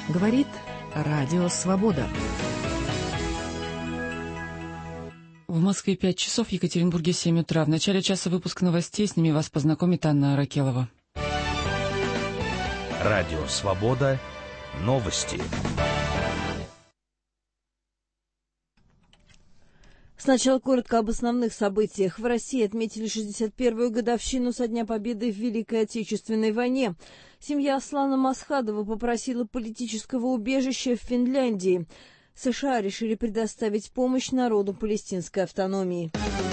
Говорит Радио Свобода. В Москве 5 часов, в Екатеринбурге 7 утра. В начале часа выпуск новостей. С ними вас познакомит Анна Аракелова. Радио Свобода. Новости. Сначала коротко об основных событиях. В России отметили 61-ю годовщину со дня победы в Великой Отечественной войне. Семья Аслана Масхадова попросила политического убежища в Финляндии. США решили предоставить помощь народу палестинской автономии.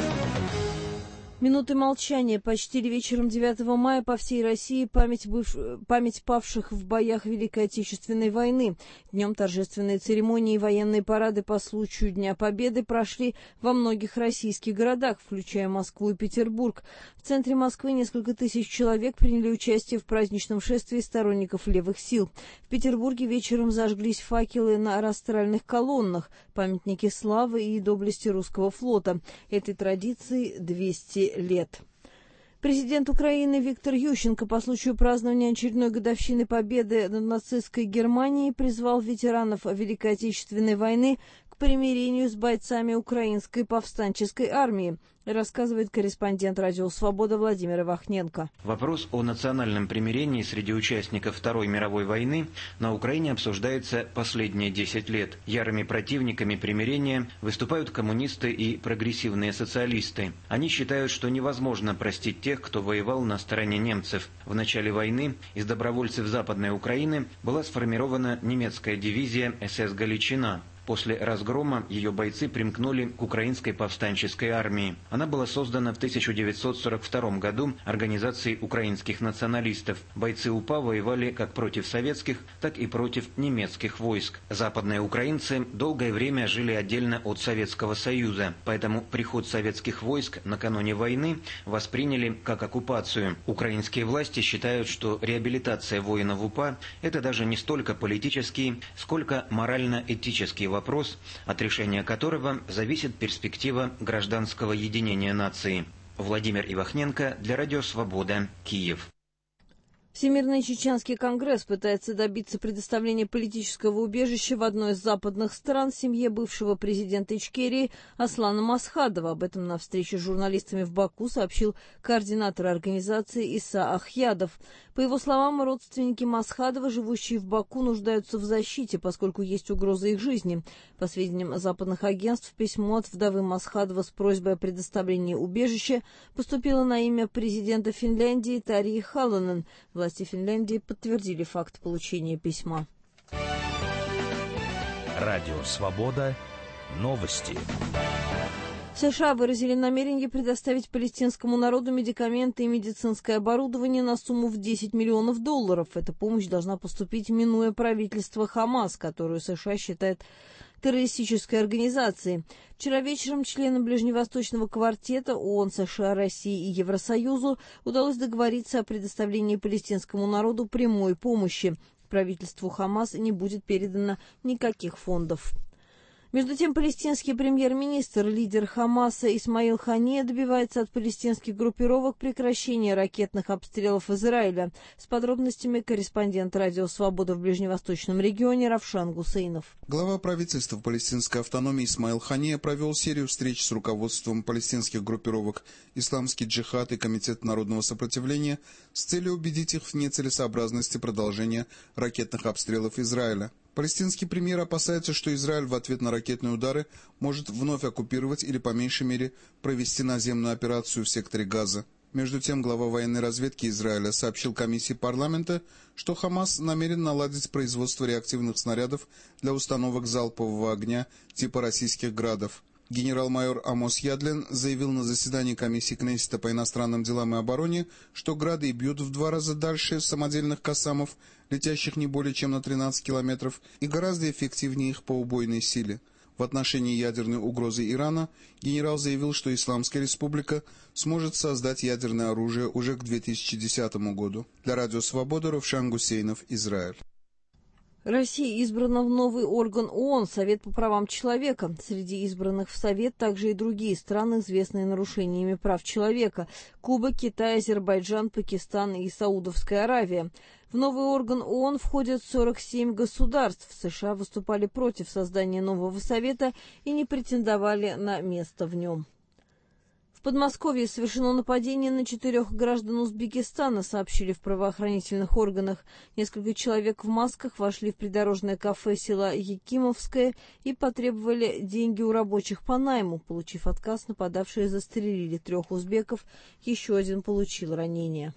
Минуты молчания почтили вечером 9 мая по всей России память павших в боях Великой Отечественной войны. Днем торжественные церемонии и военные парады по случаю Дня Победы прошли во многих российских городах, включая Москву и Петербург. В центре Москвы несколько тысяч человек приняли участие в праздничном шествии сторонников левых сил. В Петербурге вечером зажглись факелы на растральных колоннах, памятники славы и доблести русского флота. Этой традиции 200 лет. Президент Украины Виктор Ющенко по случаю празднования очередной годовщины победы над нацистской Германией призвал ветеранов Великой Отечественной войны к примирению с бойцами украинской повстанческой армии, рассказывает корреспондент Радио Свобода Владимир Ивахненко. Вопрос о национальном примирении среди участников Второй мировой войны на Украине обсуждается последние 10 лет. Ярыми противниками примирения выступают коммунисты и прогрессивные социалисты. Они считают, что невозможно простить тех, кто воевал на стороне немцев. В начале войны из добровольцев Западной Украины была сформирована немецкая дивизия СС «Галичина». После разгрома ее бойцы примкнули к украинской повстанческой армии. Она была создана в 1942 году Организацией украинских националистов. Бойцы УПА воевали как против советских, так и против немецких войск. Западные украинцы долгое время жили отдельно от Советского Союза, поэтому приход советских войск накануне войны восприняли как оккупацию. Украинские власти считают, что реабилитация воинов УПА – это даже не столько политический, сколько морально-этический вопрос, от решения которого зависит перспектива гражданского единения нации. Владимир Ивахненко для Радио Свобода, Киев. Всемирный чеченский конгресс пытается добиться предоставления политического убежища в одной из западных стран семье бывшего президента Ичкерии Аслана Масхадова. Об этом на встрече с журналистами в Баку сообщил координатор организации Иса Ахьядов. По его словам, родственники Масхадова, живущие в Баку, нуждаются в защите, поскольку есть угроза их жизни. По сведениям западных агентств, письмо от вдовы Масхадова с просьбой о предоставлении убежища поступило на имя президента Финляндии Тарьи Халонен. Власти Финляндии подтвердили факт получения письма. Радио Свобода. Новости. США выразили намерение предоставить палестинскому народу медикаменты и медицинское оборудование на сумму в $10 миллионов. Эта помощь должна поступить, минуя правительство Хамас, которую США считает террористической организацией. Вчера вечером членам Ближневосточного квартета ООН, США, России и Евросоюзу удалось договориться о предоставлении палестинскому народу прямой помощи. Правительству Хамас не будет передано никаких фондов. Между тем, палестинский премьер-министр, лидер Хамаса Исмаил Хания добивается от палестинских группировок прекращения ракетных обстрелов Израиля. С подробностями корреспондент Радио Свобода в Ближневосточном регионе Равшан Гусейнов. Глава правительства палестинской автономии Исмаил Хания провел серию встреч с руководством палестинских группировок «Исламский джихад» и Комитет народного сопротивления с целью убедить их в нецелесообразности продолжения ракетных обстрелов Израиля. Палестинский премьер опасается, что Израиль в ответ на ракетные удары может вновь оккупировать или, по меньшей мере, провести наземную операцию в секторе Газа. Между тем, глава военной разведки Израиля сообщил комиссии парламента, что Хамас намерен наладить производство реактивных снарядов для установок залпового огня типа российских «Градов». Генерал-майор Амос Ядлин заявил на заседании комиссии Кнессета по иностранным делам и обороне, что «Грады» бьют в 2 раза дальше самодельных «Кассамов», летящих не более чем на 13 километров, и гораздо эффективнее их по убойной силе. В отношении ядерной угрозы Ирана генерал заявил, что Исламская республика сможет создать ядерное оружие уже к 2010 году. Для Радио Свобода Равшан Гусейнов, Израиль. Россия избрана в новый орган ООН – Совет по правам человека. Среди избранных в Совет также и другие страны, известные нарушениями прав человека – Куба, Китай, Азербайджан, Пакистан и Саудовская Аравия. В новый орган ООН входят 47 государств. США выступали против создания нового Совета и не претендовали на место в нем. В Подмосковье совершено нападение на 4 граждан Узбекистана, сообщили в правоохранительных органах. Несколько человек в масках вошли в придорожное кафе села Якимовское и потребовали деньги у рабочих по найму. Получив отказ, нападавшие застрелили 3 узбеков, еще один получил ранение.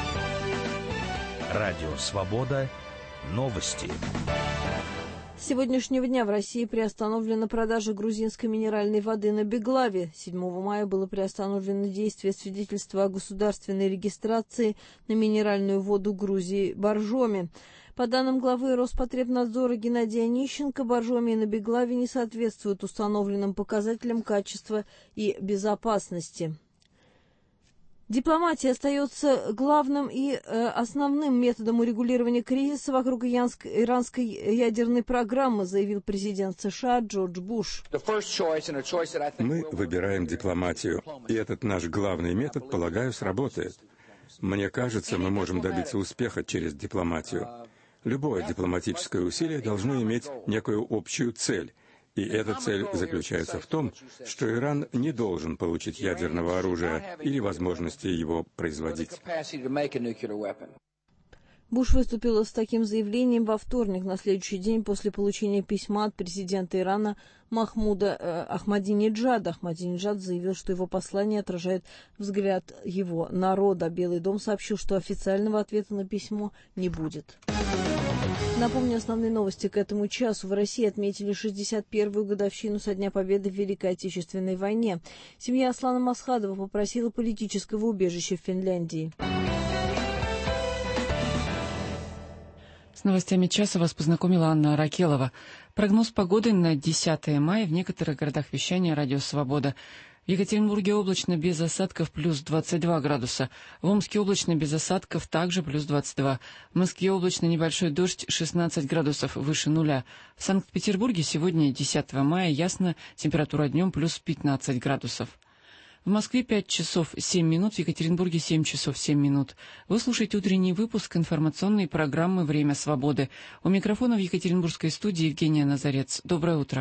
Радио «Свобода». Новости. С сегодняшнего дня в России приостановлена продажа грузинской минеральной воды на Беглаве. 7 мая было приостановлено действие свидетельства о государственной регистрации на минеральную воду Грузии Боржоми. По данным главы Роспотребнадзора Геннадия Онищенко, Боржоми на Беглаве не соответствуют установленным показателям качества и безопасности. Дипломатия остается главным и основным методом урегулирования кризиса вокруг иранской ядерной программы, заявил президент США Джордж Буш. Мы выбираем дипломатию, и этот наш главный метод, полагаю, сработает. Мне кажется, мы можем добиться успеха через дипломатию. Любое дипломатическое усилие должно иметь некую общую цель. И эта цель заключается в том, что Иран не должен получить ядерного оружия или возможности его производить. Буш выступил с таким заявлением во вторник, на следующий день после получения письма от президента Ирана Махмуда Ахмадинеджада. Ахмадинеджад заявил, что его послание отражает взгляд его народа. Белый дом сообщил, что официального ответа на письмо не будет. Напомню, основные новости к этому часу. В России отметили 61-ю годовщину со Дня Победы в Великой Отечественной войне. Семья Аслана Масхадова попросила политического убежища в Финляндии. С новостями часа вас познакомила Анна Аракелова. Прогноз погоды на 10 мая в некоторых городах вещания «Радио Свобода». В Екатеринбурге облачно без осадков плюс 22 градуса. В Омске облачно без осадков также плюс 22. В Москве облачно небольшой дождь 16 градусов выше нуля. В Санкт-Петербурге сегодня 10 мая ясно, температура днем плюс 15 градусов. В Москве 5 часов 7 минут, в Екатеринбурге 7 часов 7 минут. Вы слушаете утренний выпуск информационной программы «Время свободы». У микрофона в Екатеринбургской студии Евгения Назарец. Доброе утро.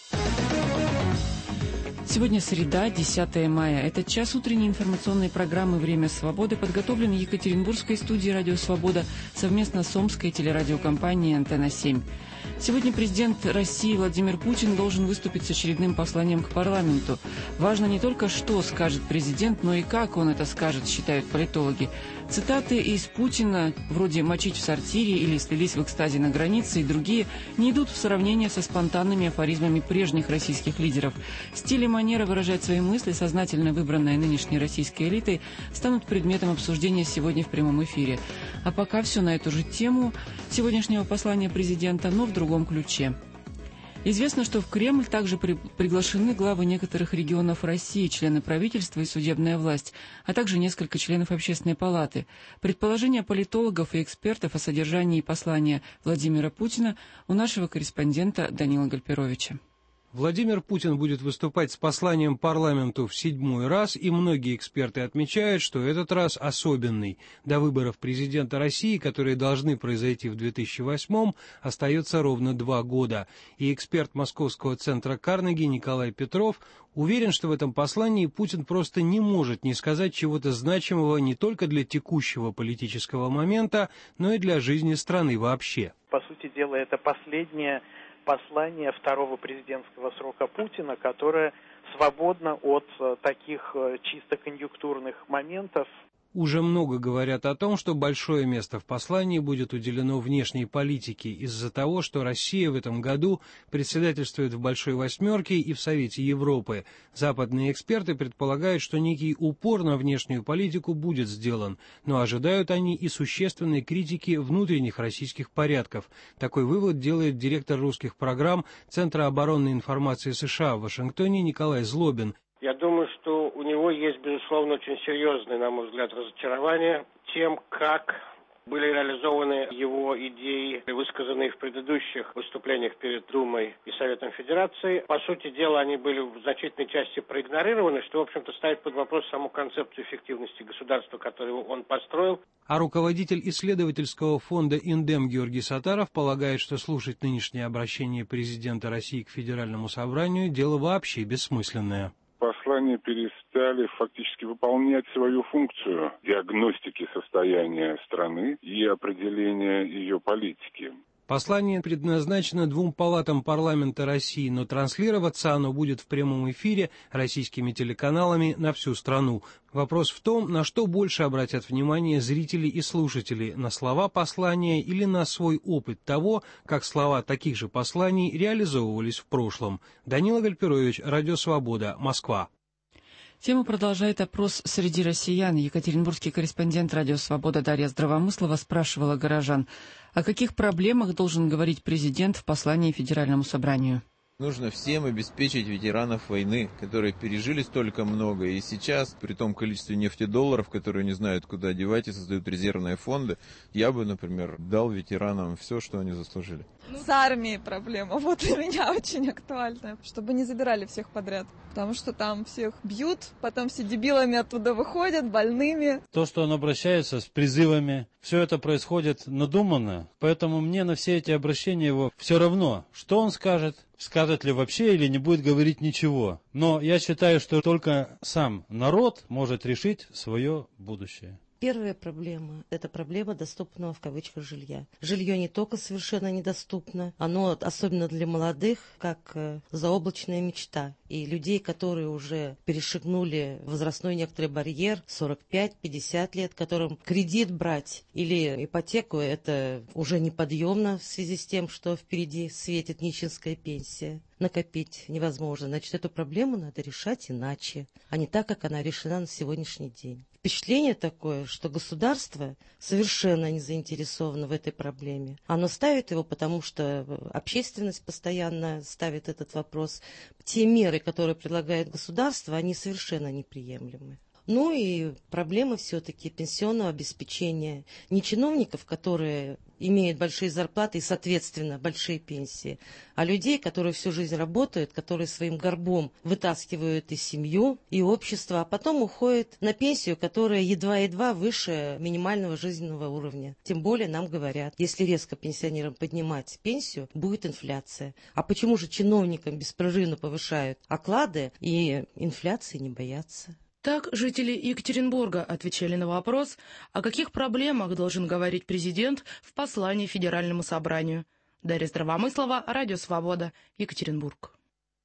Сегодня среда, 10 мая. Этот час утренней информационной программы «Время свободы» подготовлен в Екатеринбургской студии «Радио Свобода» совместно с Омской телерадиокомпанией «Антенна-7». Сегодня президент России Владимир Путин должен выступить с очередным посланием к парламенту. Важно не только, что скажет президент, но и как он это скажет, считают политологи. Цитаты из Путина, вроде «мочить в сортире» или «слились в экстазе на границе» и другие, не идут в сравнение со спонтанными афоризмами прежних российских лидеров. Стиль и манера выражать свои мысли, сознательно выбранные нынешней российской элитой, станут предметом обсуждения сегодня в прямом эфире. А пока все на эту же тему сегодняшнего послания президента, но в другом ключе. Известно, что в Кремль также приглашены главы некоторых регионов России, члены правительства и судебная власть, а также несколько членов Общественной палаты. Предположения политологов и экспертов о содержании послания Владимира Путина у нашего корреспондента Данила Гальперовича. Владимир Путин будет выступать с посланием парламенту в 7-й раз, и многие эксперты отмечают, что этот раз особенный. До выборов президента России, которые должны произойти в 2008-м, остается ровно 2 года. И эксперт Московского центра Карнеги Николай Петров уверен, что в этом послании Путин просто не может не сказать чего-то значимого не только для текущего политического момента, но и для жизни страны вообще. По сути дела, это последнее послание второго президентского срока Путина, которое свободно от таких чисто конъюнктурных моментов. Уже много говорят о том, что большое место в послании будет уделено внешней политике из-за того, что Россия в этом году председательствует в Большой Восьмерке и в Совете Европы. Западные эксперты предполагают, что некий упор на внешнюю политику будет сделан, но ожидают они и существенной критики внутренних российских порядков. Такой вывод делает директор русских программ Центра оборонной информации США в Вашингтоне Николай Злобин. Я думаю, что у него есть, безусловно, очень серьезное, на мой взгляд, разочарование тем, как Были реализованы его идеи, высказанные в предыдущих выступлениях перед Думой и Советом Федерации. По сути дела, они были в значительной части проигнорированы, что, в общем-то, ставит под вопрос саму концепцию эффективности государства, которую он построил. А руководитель исследовательского фонда «Индем» Георгий Сатаров полагает, что слушать нынешнее обращение президента России к Федеральному собранию – дело вообще бессмысленное. Послания перестали фактически выполнять свою функцию диагностики состояния страны и определения ее политики. Послание предназначено двум палатам парламента России, но транслироваться оно будет в прямом эфире российскими телеканалами на всю страну. Вопрос в том, на что больше обратят внимание зрители и слушатели, на слова послания или на свой опыт того, как слова таких же посланий реализовывались в прошлом. Данила Гальперович, Радио Свобода, Москва. Тему продолжает опрос среди россиян. Екатеринбургский корреспондент «Радио Свобода» Дарья Здравомыслова спрашивала горожан, о каких проблемах должен говорить президент в послании Федеральному собранию. Нужно всем обеспечить ветеранов войны, которые пережили столько много, и сейчас, при том количестве нефтедолларов, которые не знают, куда девать и создают резервные фонды, я бы, например, дал ветеранам все, что они заслужили. С армией проблема, вот для меня очень актуальная, чтобы не забирали всех подряд, потому что там всех бьют, потом все дебилами оттуда выходят, больными. То, что он обращается с призывами, все это происходит надуманно, поэтому мне на все эти обращения его все равно, что он скажет ли вообще или не будет говорить ничего. Но я считаю, что только сам народ может решить свое будущее. Первая проблема – это проблема доступного в кавычках жилья. Жилье не только совершенно недоступно, оно, особенно для молодых, как заоблачная мечта. И людей, которые уже перешагнули возрастной некоторый барьер, 45-50 лет, которым кредит брать или ипотеку – это уже неподъемно в связи с тем, что впереди светит нищенская пенсия. Накопить невозможно. Значит, эту проблему надо решать иначе, а не так, как она решена на сегодняшний день. Впечатление такое, что государство совершенно не заинтересовано в этой проблеме. Оно ставит его, потому что общественность постоянно ставит этот вопрос. Те меры, которые предлагает государство, они совершенно неприемлемы. Ну и проблема все-таки пенсионного обеспечения. Не чиновников, которые имеют большие зарплаты и, соответственно, большие пенсии, а людей, которые всю жизнь работают, которые своим горбом вытаскивают и семью, и общество, а потом уходят на пенсию, которая едва-едва выше минимального жизненного уровня. Тем более нам говорят, если резко пенсионерам поднимать пенсию, будет инфляция. А почему же чиновникам беспрерывно повышают оклады и инфляции не боятся? Так жители Екатеринбурга отвечали на вопрос, о каких проблемах должен говорить президент в послании Федеральному собранию. Дарья Здравомыслова, Радио Свобода, Екатеринбург.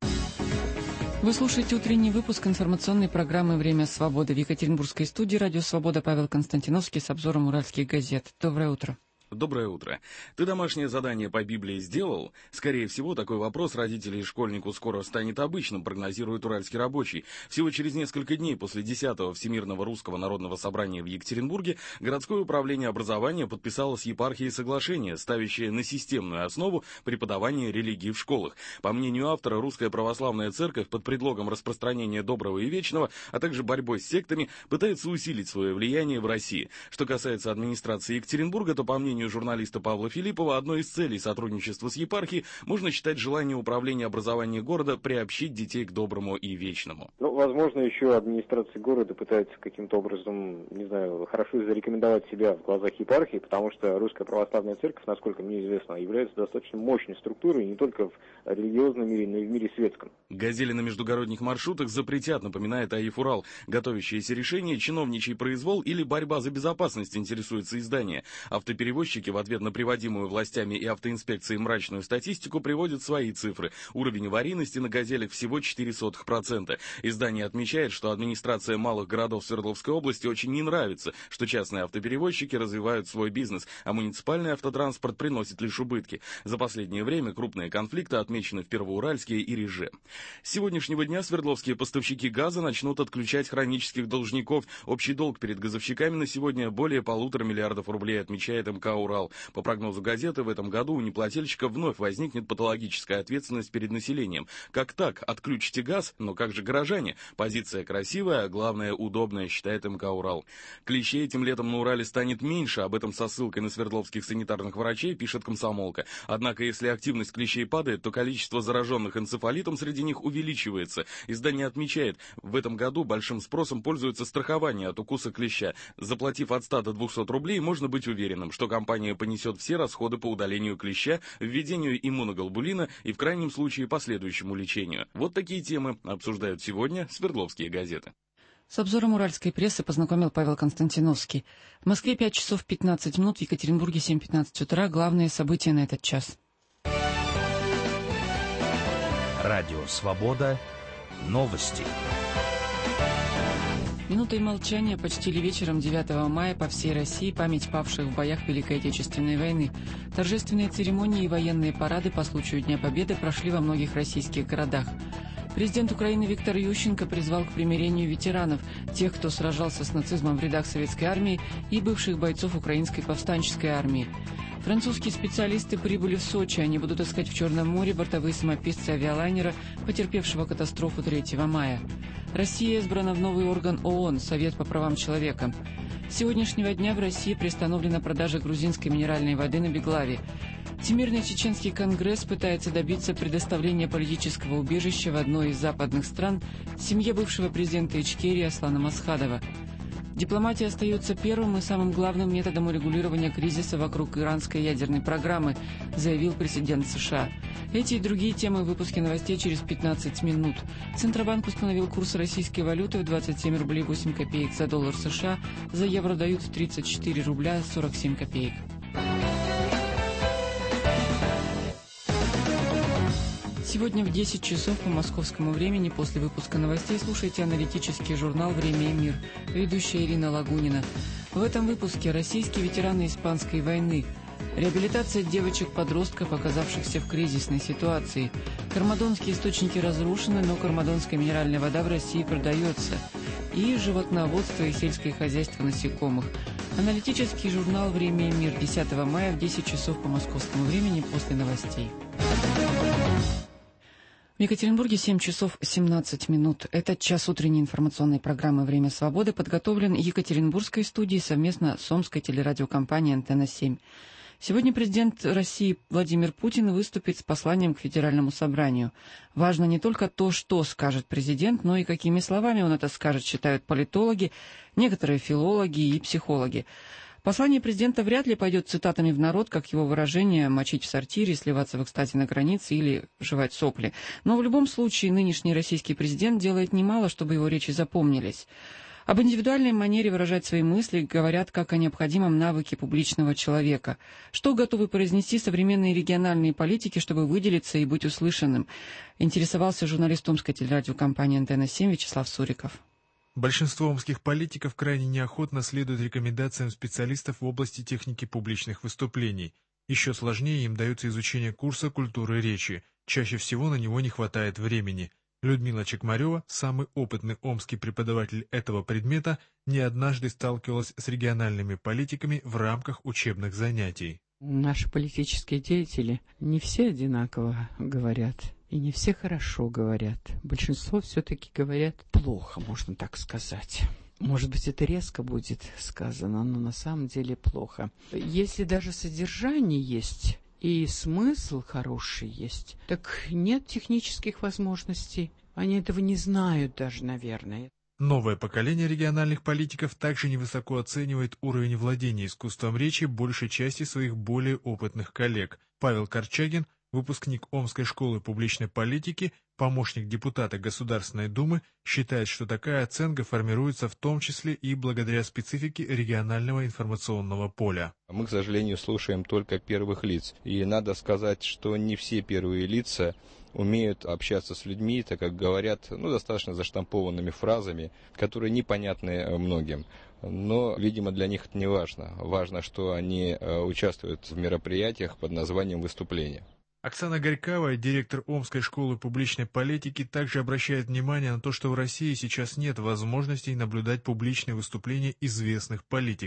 Вы слушаете утренний выпуск информационной программы «Время свободы». В Екатеринбургской студии «Радио Свобода» Павел Константиновский с обзором уральских газет. Доброе утро. Доброе утро. Ты домашнее задание по Библии сделал? Скорее всего, такой вопрос родителей школьнику скоро станет обычным, прогнозирует уральский рабочий. Всего через несколько дней после 10-го Всемирного русского народного собрания в Екатеринбурге городское управление образования подписало с епархией соглашение, ставящее на системную основу преподавание религии в школах. По мнению автора, Русская Православная Церковь под предлогом распространения доброго и вечного, а также борьбой с сектами, пытается усилить свое влияние в России. Что касается администрации Екатеринбурга, то, по мнению журналиста Павла Филиппова, одной из целей сотрудничества с епархией можно считать желание управления образования города приобщить детей к доброму и вечному. Возможно, еще администрация города пытается каким-то образом, не знаю, хорошо зарекомендовать себя в глазах епархии, потому что Русская Православная Церковь, насколько мне известно, является достаточно мощной структурой не только в религиозном мире, но и в мире светском. «Газели» на междугородних маршрутах запретят, напоминает АИФ «Урал». Готовящееся решение, чиновничий произвол или борьба за безопасность, интересуется издание. Автоперевозчики в ответ на приводимую властями и автоинспекцией мрачную статистику приводят свои цифры. Уровень аварийности на «Газелях» всего 0,04%. Издание отмечает, что администрация малых городов Свердловской области очень не нравится, что частные автоперевозчики развивают свой бизнес, а муниципальный автотранспорт приносит лишь убытки. За последнее время крупные конфликты отмечены в Первоуральске и Реже. С сегодняшнего дня свердловские поставщики газа начнут отключать хронических должников. Общий долг перед газовщиками на сегодня более 1,5 миллиарда рублей, отмечает МКО. «Урал». По прогнозу газеты, в этом году у неплательщика вновь возникнет патологическая ответственность перед населением. Как так? Отключите газ? Но как же горожане? Позиция красивая, а главное удобная, считает МК «Урал». Клещей этим летом на Урале станет меньше, об этом со ссылкой на свердловских санитарных врачей пишет «Комсомолка». Однако, если активность клещей падает, то количество зараженных энцефалитом среди них увеличивается. Издание отмечает, в этом году большим спросом пользуется страхование от укуса клеща. Заплатив от 100 до 200 рублей, можно быть уверенным, что компания понесет все расходы по удалению клеща, введению иммуноглобулина и, в крайнем случае, последующему лечению. Вот такие темы обсуждают сегодня свердловские газеты. С обзором уральской прессы познакомил Павел Константиновский. В Москве 5 часов 15 минут, в Екатеринбурге 7:15 утра. Главные события на этот час. Радио «Свобода». Новости. Минутой молчания почтили вечером 9 мая по всей России память павших в боях Великой Отечественной войны. Торжественные церемонии и военные парады по случаю Дня Победы прошли во многих российских городах. Президент Украины Виктор Ющенко призвал к примирению ветеранов, тех, кто сражался с нацизмом в рядах советской армии, и бывших бойцов украинской повстанческой армии. Французские специалисты прибыли в Сочи. Они будут искать в Черном море бортовые самописцы авиалайнера, потерпевшего катастрофу 3 мая. Россия избрана в новый орган ООН – Совет по правам человека. С сегодняшнего дня в России приостановлена продажа грузинской минеральной воды на Беглаве. Всемирный чеченский конгресс пытается добиться предоставления политического убежища в одной из западных стран семье бывшего президента Ичкерии Аслана Масхадова. Дипломатия остается первым и самым главным методом урегулирования кризиса вокруг иранской ядерной программы, заявил президент США. Эти и другие темы в выпуске новостей через 15 минут. Центробанк установил курс российской валюты в 27 рублей 8 копеек за доллар США, за евро дают в 34 рубля 47 копеек. Сегодня в 10 часов по московскому времени после выпуска новостей слушайте аналитический журнал «Время и мир». Ведущая Ирина Лагунина. В этом выпуске российские ветераны Испанской войны. Реабилитация девочек-подростков, оказавшихся в кризисной ситуации. Кармадонские источники разрушены, но кармадонская минеральная вода в России продается. И животноводство и сельское хозяйство насекомых. Аналитический журнал «Время и мир» 10 мая в 10 часов по московскому времени после новостей. В Екатеринбурге 7 часов 17 минут. Этот час утренней информационной программы «Время свободы» подготовлен Екатеринбургской студией совместно с Омской телерадиокомпанией «Антенна-7». Сегодня президент России Владимир Путин выступит с посланием к Федеральному собранию. Важно не только то, что скажет президент, но и какими словами он это скажет, считают политологи, некоторые филологи и психологи. Послание президента вряд ли пойдет цитатами в народ, как его выражение «мочить в сортире», «сливаться в экстазе на границе» или «жевать сопли». Но в любом случае нынешний российский президент делает немало, чтобы его речи запомнились. Об индивидуальной манере выражать свои мысли говорят как о необходимом навыке публичного человека. Что готовы произнести современные региональные политики, чтобы выделиться и быть услышанным? Интересовался журналист Омской телерадиокомпании «Антенна-7» Вячеслав Суриков. Большинство омских политиков крайне неохотно следуют рекомендациям специалистов в области техники публичных выступлений. Еще сложнее им дается изучение курса культуры речи. Чаще всего на него не хватает времени. Людмила Чекмарева, самый опытный омский преподаватель этого предмета, не однажды сталкивалась с региональными политиками в рамках учебных занятий. Наши политические деятели не все одинаково говорят. И не все хорошо говорят. Большинство все-таки говорят плохо, можно так сказать. Может быть, это резко будет сказано, но на самом деле плохо. Если даже содержание есть и смысл хороший есть, так нет технических возможностей. Они этого не знают даже, наверное. Новое поколение региональных политиков также невысоко оценивает уровень владения искусством речи большей части своих более опытных коллег. Павел Корчагин, выпускник Омской школы публичной политики, помощник депутата Государственной Думы, считает, что такая оценка формируется в том числе и благодаря специфике регионального информационного поля. Мы, к сожалению, слушаем только первых лиц. И надо сказать, что не все первые лица умеют общаться с людьми, так как говорят достаточно заштампованными фразами, которые непонятны многим. Но, видимо, для них это не важно. Важно, что они участвуют в мероприятиях под названием «выступление». Оксана Горькова, директор Омской школы публичной политики, также обращает внимание на то, что в России сейчас нет возможностей наблюдать публичные выступления известных политиков.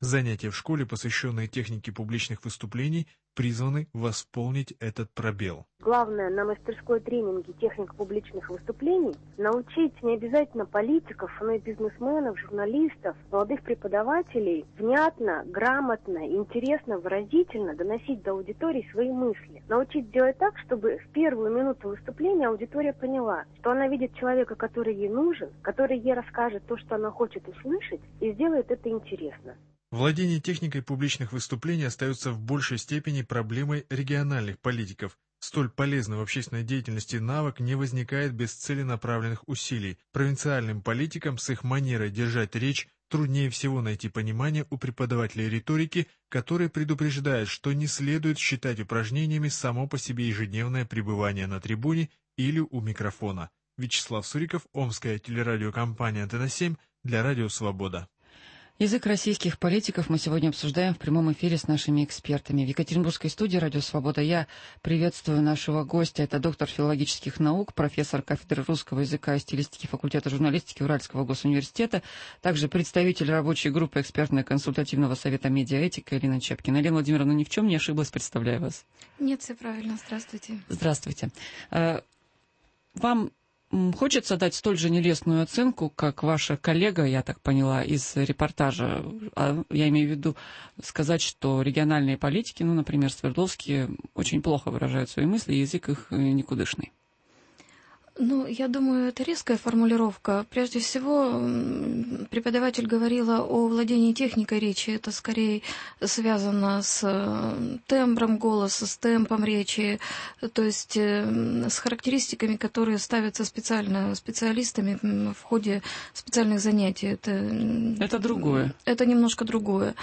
Занятия в школе, посвященные технике публичных выступлений, призваны восполнить этот пробел. Главное на мастерской тренинге техника публичных выступлений научить не обязательно политиков, но и бизнесменов, журналистов, молодых преподавателей внятно, грамотно, интересно, выразительно доносить до аудитории свои мысли. Научить делать так, чтобы в первую минуту выступления аудитория поняла, что она видит человека, который ей нужен, который ей расскажет то, что она хочет услышать, и сделает это интересно. Владение техникой публичных выступлений остается в большей степени проблемой региональных политиков. Столь полезный в общественной деятельности навык не возникает без целенаправленных усилий. Провинциальным политикам с их манерой держать речь труднее всего найти понимание у преподавателей риторики, которые предупреждают, что не следует считать упражнениями само по себе ежедневное пребывание на трибуне или у микрофона. Вячеслав Суриков, Омская телерадиокомпания «Антенна-7» для Радио Свобода. Язык российских политиков мы сегодня обсуждаем в прямом эфире с нашими экспертами. В Екатеринбургской студии «Радио Свобода» я приветствую нашего гостя. Это доктор филологических наук, профессор кафедры русского языка и стилистики факультета журналистики Уральского госуниверситета, также представитель рабочей группы экспертно-консультативного совета «Медиаэтика» Элина Чепкина. Елена Владимировна, ни в чем не ошиблась, представляю вас. Нет, все правильно. Здравствуйте. Здравствуйте. Вам хочется дать столь же нелестную оценку, как ваша коллега, я так поняла, из репортажа. Я имею в виду сказать, что региональные политики, например, Свердловские, очень плохо выражают свои мысли, язык их никудышный. Я думаю, это резкая формулировка. Прежде всего, преподаватель говорила о владении техникой речи. Это скорее связано с тембром голоса, с темпом речи, то есть с характеристиками, которые ставятся специально специалистами в ходе специальных занятий. Это другое. Это немножко другое.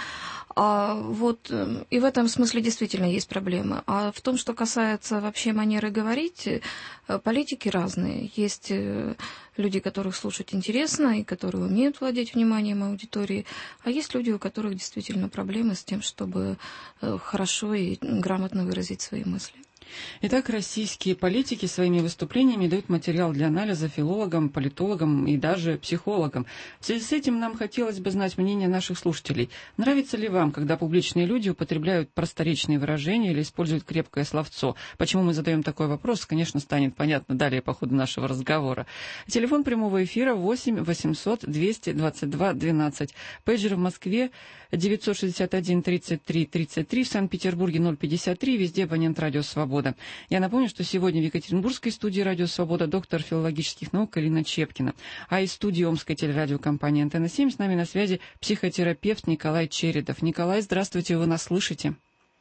И в этом смысле действительно есть проблемы. А в том, что касается вообще манеры говорить, политики разные. Есть люди, которых слушать интересно и которые умеют владеть вниманием аудитории, а есть люди, у которых действительно проблемы с тем, чтобы хорошо и грамотно выразить свои мысли. Итак, российские политики своими выступлениями дают материал для анализа филологам, политологам и даже психологам. В связи с этим нам хотелось бы знать мнение наших слушателей. Нравится ли вам, когда публичные люди употребляют просторечные выражения или используют крепкое словцо? Почему мы задаем такой вопрос, конечно, станет понятно далее по ходу нашего разговора. Телефон прямого эфира 8 800 222 12. Пейджер в Москве 961 33 33, в Санкт-Петербурге 053, везде абонент «Радио Свобода». Я напомню, что сегодня в Екатеринбургской студии «Радио Свобода» доктор филологических наук Элина Чепкина, а из студии Омской телерадиокомпании «Антенна-7» с нами на связи психотерапевт Николай Чередов. Николай, здравствуйте, вы нас слышите?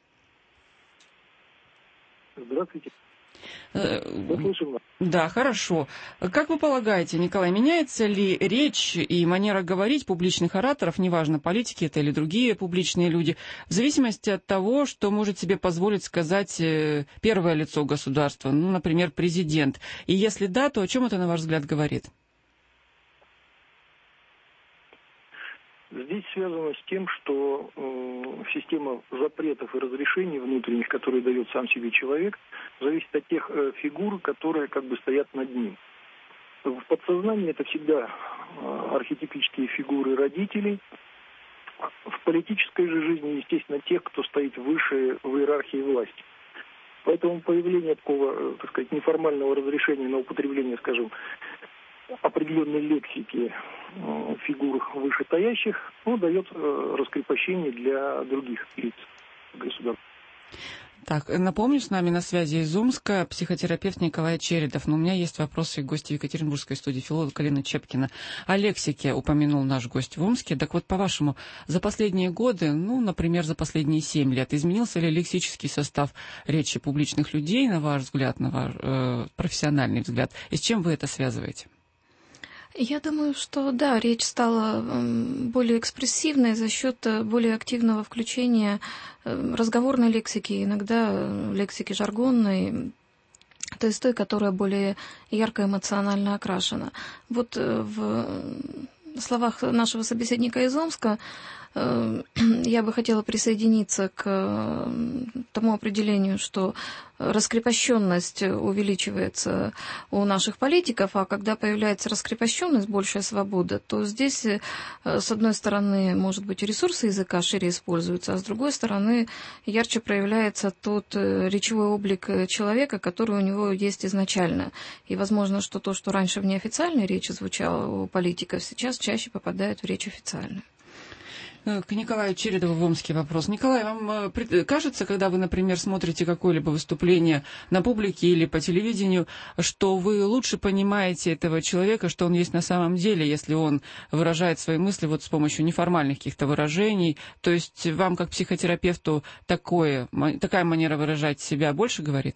Здравствуйте. Слышим вас. Да, хорошо. Как вы полагаете, Николай, меняется ли речь и манера говорить публичных ораторов, неважно, политики это или другие публичные люди, в зависимости от того, что может себе позволить сказать первое лицо государства, например, президент? И если да, то о чем это, на ваш взгляд, говорит? Здесь связано с тем, что система запретов и разрешений внутренних, которые дает сам себе человек, зависит от тех фигур, которые стоят над ним. В подсознании это всегда архетипические фигуры родителей. В политической же жизни, естественно, тех, кто стоит выше в иерархии власти. Поэтому появление такого, неформального разрешения на употребление, определенной лексики фигур вышестоящих, дает раскрепощение для других лиц государства. Так, напомню, с нами на связи из Омска психотерапевт Николай Чередов. Но у меня есть вопросы к гостю Екатеринбургской студии, филолог Элина Чепкина. О лексике упомянул наш гость в Омске. Так вот, по-вашему, за последние годы, например, за последние 7 лет, изменился ли лексический состав речи публичных людей, на ваш взгляд, на ваш профессиональный взгляд? И с чем вы это связываете? Я думаю, что да, речь стала более экспрессивной за счет более активного включения разговорной лексики, иногда лексики жаргонной, то есть той, которая более ярко эмоционально окрашена. Вот в словах нашего собеседника из Омска я бы хотела присоединиться к тому определению, что раскрепощенность увеличивается у наших политиков, а когда появляется раскрепощенность, большая свобода, то здесь, с одной стороны, может быть, ресурсы языка шире используются, а с другой стороны, ярче проявляется тот речевой облик человека, который у него есть изначально. И, возможно, что то, что раньше в неофициальной речи звучало у политиков, сейчас чаще попадает в речь официальную. К Николаю Чередову в Омске вопрос. Николай, вам кажется, когда вы, например, смотрите какое-либо выступление на публике или по телевидению, что вы лучше понимаете этого человека, что он есть на самом деле, если он выражает свои мысли вот с помощью неформальных каких-то выражений? То есть вам, как психотерапевту, такая манера выражать себя больше говорит?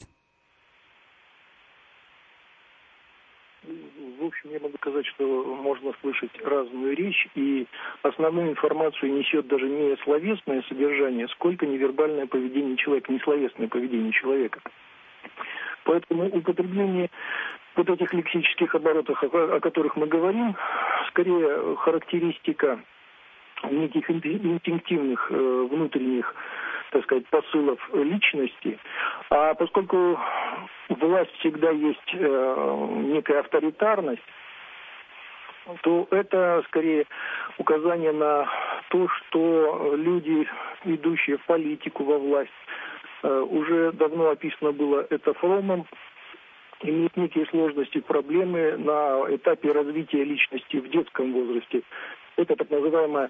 В общем, я могу сказать, что можно слышать разную речь, и основную информацию несет даже не словесное содержание, сколько невербальное поведение человека, не словесное поведение человека. Поэтому употребление вот этих лексических оборотов, о которых мы говорим, скорее характеристика неких инстинктивных внутренних, так сказать, посылов личности. А поскольку власть всегда есть некая авторитарность, то это скорее указание на то, что люди, идущие в политику, во власть, уже давно описано было это Фромом, имеют некие сложности, проблемы на этапе развития личности в детском возрасте. Это так называемое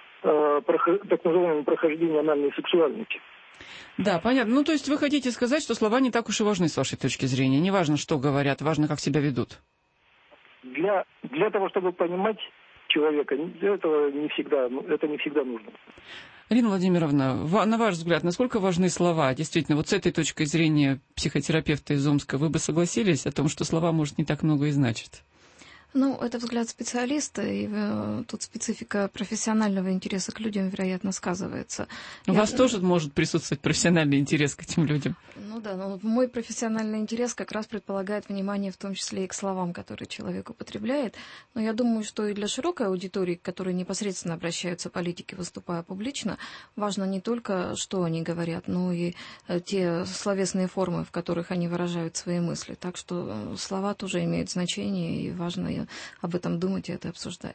прохождение анальной сексуальности. Да, понятно. Ну, то есть вы хотите сказать, что слова не так уж и важны с вашей точки зрения. Не важно, что говорят, важно, как себя ведут. Для того, чтобы понимать человека, это не всегда нужно. Ирина Владимировна, на ваш взгляд, насколько важны слова? Действительно, вот с этой точки зрения психотерапевта из Омска, вы бы согласились о том, что слова, может, не так много и значат? Ну, это взгляд специалиста, и тут специфика профессионального интереса к людям, вероятно, сказывается. У вас тоже может присутствовать профессиональный интерес к этим людям? Ну да, но мой профессиональный интерес как раз предполагает внимание в том числе и к словам, которые человек употребляет. Но я думаю, что и для широкой аудитории, к которой непосредственно обращаются политики, выступая публично, важно не только, что они говорят, но и те словесные формы, в которых они выражают свои мысли. Так что слова тоже имеют значение, и важно об этом думать и это обсуждать.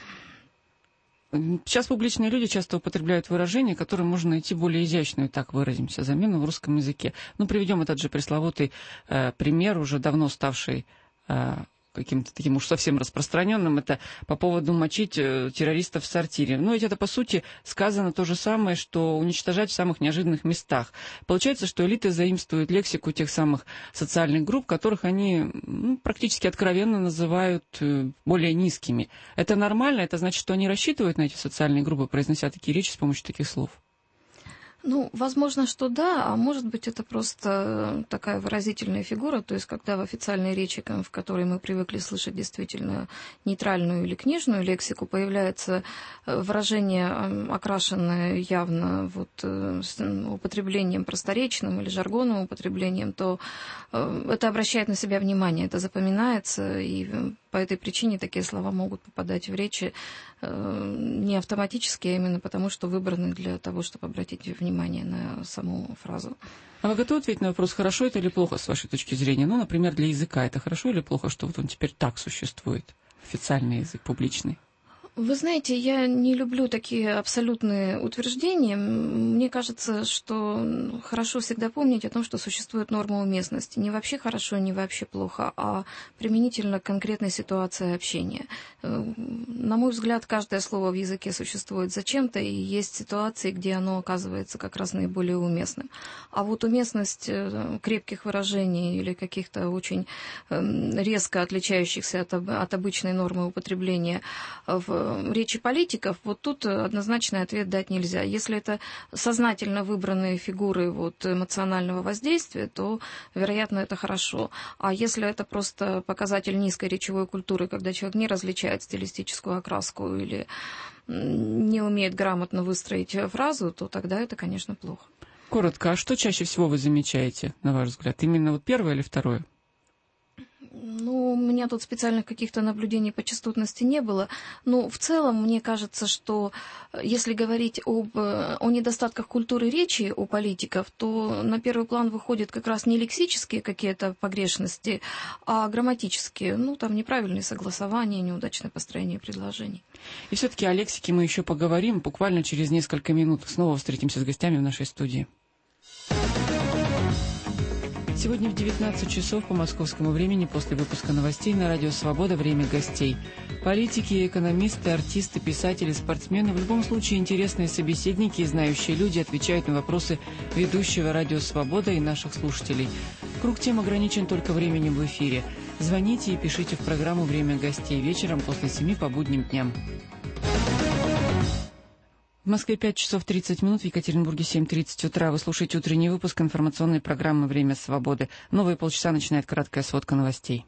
Сейчас публичные люди часто употребляют выражения, которые можно найти более изящную, так выразимся, замену в русском языке. Ну, приведем этот же пресловутый пример, уже давно ставший каким-то таким уж совсем распространенным, это по поводу мочить террористов в сортире. Ну, ведь это, по сути, сказано то же самое, что уничтожать в самых неожиданных местах. Получается, что элиты заимствуют лексику тех самых социальных групп, которых они практически откровенно называют более низкими. Это нормально? Это значит, что они рассчитывают на эти социальные группы, произнося такие речи с помощью таких слов? Ну, возможно, что да, а может быть, это просто такая выразительная фигура, то есть, когда в официальной речи, в которой мы привыкли слышать действительно нейтральную или книжную лексику, появляется выражение, окрашенное явно вот употреблением просторечным или жаргонным употреблением, то это обращает на себя внимание, это запоминается, и по этой причине такие слова могут попадать в речи не автоматически, а именно потому, что выбраны для того, чтобы обратить внимание на саму фразу. А вы готовы ответить на вопрос, хорошо это или плохо с вашей точки зрения? Ну, например, для языка это хорошо или плохо, что вот он теперь так существует, официальный язык, публичный? Вы знаете, я не люблю такие абсолютные утверждения. Мне кажется, что хорошо всегда помнить о том, что существует норма уместности. Не вообще хорошо, не вообще плохо, а применительно к конкретной ситуации общения. На мой взгляд, каждое слово в языке существует зачем-то, и есть ситуации, где оно оказывается как раз наиболее уместным. А вот уместность крепких выражений или каких-то очень резко отличающихся от обычной нормы употребления в речи политиков, вот тут однозначный ответ дать нельзя. Если это сознательно выбранные фигуры вот эмоционального воздействия, то, вероятно, это хорошо. А если это просто показатель низкой речевой культуры, когда человек не различает стилистическую окраску или не умеет грамотно выстроить фразу, то тогда это, конечно, плохо. Коротко, а что чаще всего вы замечаете, на ваш взгляд? Именно вот первое или второе? Ну, у меня тут специальных каких-то наблюдений по частотности не было. Но в целом, мне кажется, что если говорить о недостатках культуры речи у политиков, то на первый план выходят как раз не лексические какие-то погрешности, а грамматические. Ну, там неправильные согласования, неудачное построение предложений. И все-таки о лексике мы еще поговорим. Буквально через несколько минут снова встретимся с гостями в нашей студии. Сегодня в 19 часов по московскому времени после выпуска новостей на Радио Свобода «Время гостей». Политики, экономисты, артисты, писатели, спортсмены, в любом случае интересные собеседники и знающие люди отвечают на вопросы ведущего Радио Свобода и наших слушателей. Круг тем ограничен только временем в эфире. Звоните и пишите в программу «Время гостей» вечером после 7 по будним дням. В Москве 5 часов 30 минут, в Екатеринбурге 7:30 утра. Вы слушаете утренний выпуск информационной программы «Время свободы». Новые полчаса начинает краткая сводка новостей.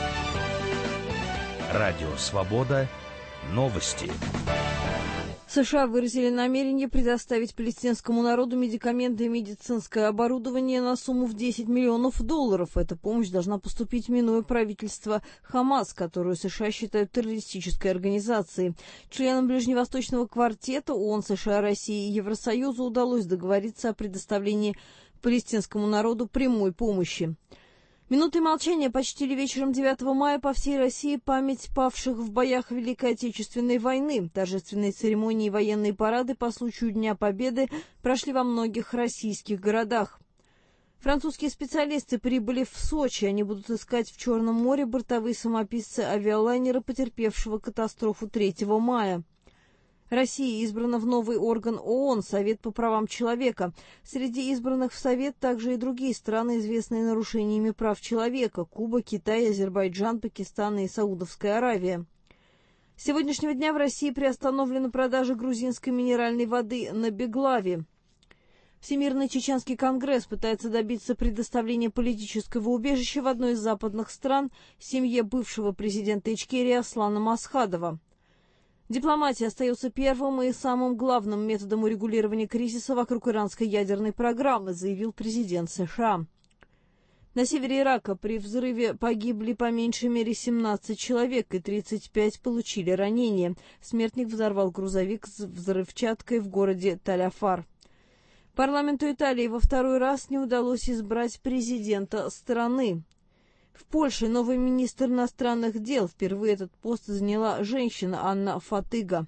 Радио «Свобода». Новости. США выразили намерение предоставить палестинскому народу медикаменты и медицинское оборудование на сумму в $10 миллионов. Эта помощь должна поступить, минуя правительство Хамас, которую США считают террористической организацией. Членам Ближневосточного квартета ООН, США, России и Евросоюзу удалось договориться о предоставлении палестинскому народу прямой помощи. Минуты молчания почтили вечером 9 мая по всей России память павших в боях Великой Отечественной войны. Торжественные церемонии и военные парады по случаю Дня Победы прошли во многих российских городах. Французские специалисты прибыли в Сочи. Они будут искать в Черном море бортовые самописцы авиалайнера, потерпевшего катастрофу 3 мая. Россия избрана в новый орган ООН – Совет по правам человека. Среди избранных в Совет также и другие страны, известные нарушениями прав человека – Куба, Китай, Азербайджан, Пакистан и Саудовская Аравия. С сегодняшнего дня в России приостановлена продажа грузинской минеральной воды на Беглаве. Всемирный чеченский конгресс пытается добиться предоставления политического убежища в одной из западных стран семье бывшего президента Ичкерии Аслана Масхадова. Дипломатия остается первым и самым главным методом урегулирования кризиса вокруг иранской ядерной программы, заявил президент США. На севере Ирака при взрыве погибли по меньшей мере 17 человек и 35 получили ранения. Смертник взорвал грузовик с взрывчаткой в городе Таль-Афар. Парламенту Италии во второй раз не удалось избрать президента страны. В Польше новый министр иностранных дел. Впервые этот пост заняла женщина Анна Фатыга.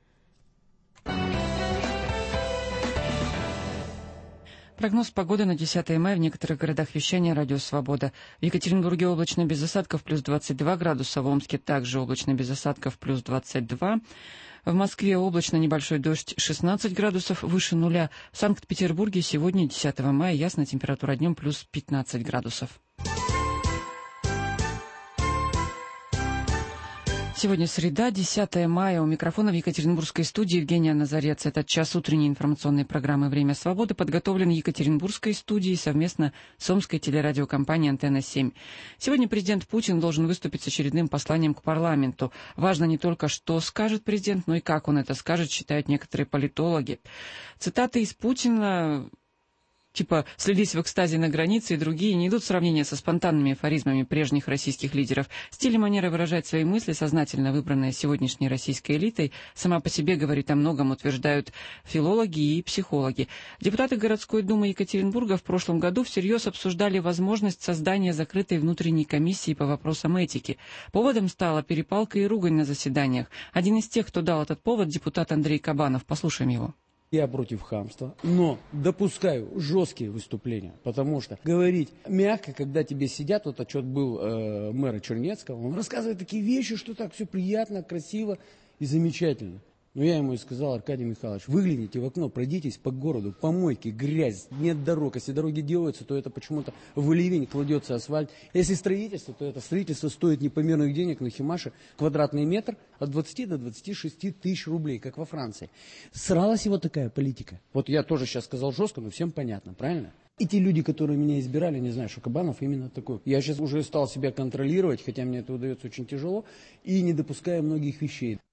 Прогноз погоды на 10 мая в некоторых городах вещания «Радио Свобода». В Екатеринбурге облачно без осадков плюс 22 градуса, в Омске также облачно без осадков плюс 22. В Москве облачно, небольшой дождь 16 градусов выше нуля. В Санкт-Петербурге сегодня 10 мая ясно, температура днем плюс 15 градусов. Сегодня среда, 10 мая. У микрофона в Екатеринбургской студии Евгения Назарец. Этот час утренней информационной программы «Время свободы» подготовлен Екатеринбургской студией совместно с Омской телерадиокомпанией «Антенна-7». Сегодня президент Путин должен выступить с очередным посланием к парламенту. Важно не только, что скажет президент, но и как он это скажет, считают некоторые политологи. Цитаты из Путина... типа «слились в экстазе на границе» и другие не идут в сравнение со спонтанными афоризмами прежних российских лидеров. Стиль и манера выражать свои мысли, сознательно выбранная сегодняшней российской элитой, сама по себе говорит о многом, утверждают филологи и психологи. Депутаты городской думы Екатеринбурга в прошлом году всерьез обсуждали возможность создания закрытой внутренней комиссии по вопросам этики. Поводом стала перепалка и ругань на заседаниях. Один из тех, кто дал этот повод, депутат Андрей Кабанов. Послушаем его. Я против хамства, но допускаю жесткие выступления, потому что говорить мягко, когда тебе сидят, вот отчет был мэра Чернецкого, он рассказывает такие вещи, что так все приятно, красиво и замечательно. Но я ему и сказал: Аркадий Михайлович, выгляните в окно, пройдитесь по городу, помойки, грязь, нет дорог. Если дороги делаются, то это почему-то в ливень кладется асфальт. Если строительство, то это строительство стоит непомерных денег на Химаше. Квадратный метр от 20 до 26 тысяч рублей, как во Франции. Сралась его такая политика. Вот я тоже сейчас сказал жестко, но всем понятно, правильно? И те люди, которые меня избирали, не знаю, что Кабанов именно такой. Я сейчас уже стал себя контролировать, хотя мне это удается очень тяжело, и не допускаю многих вещей.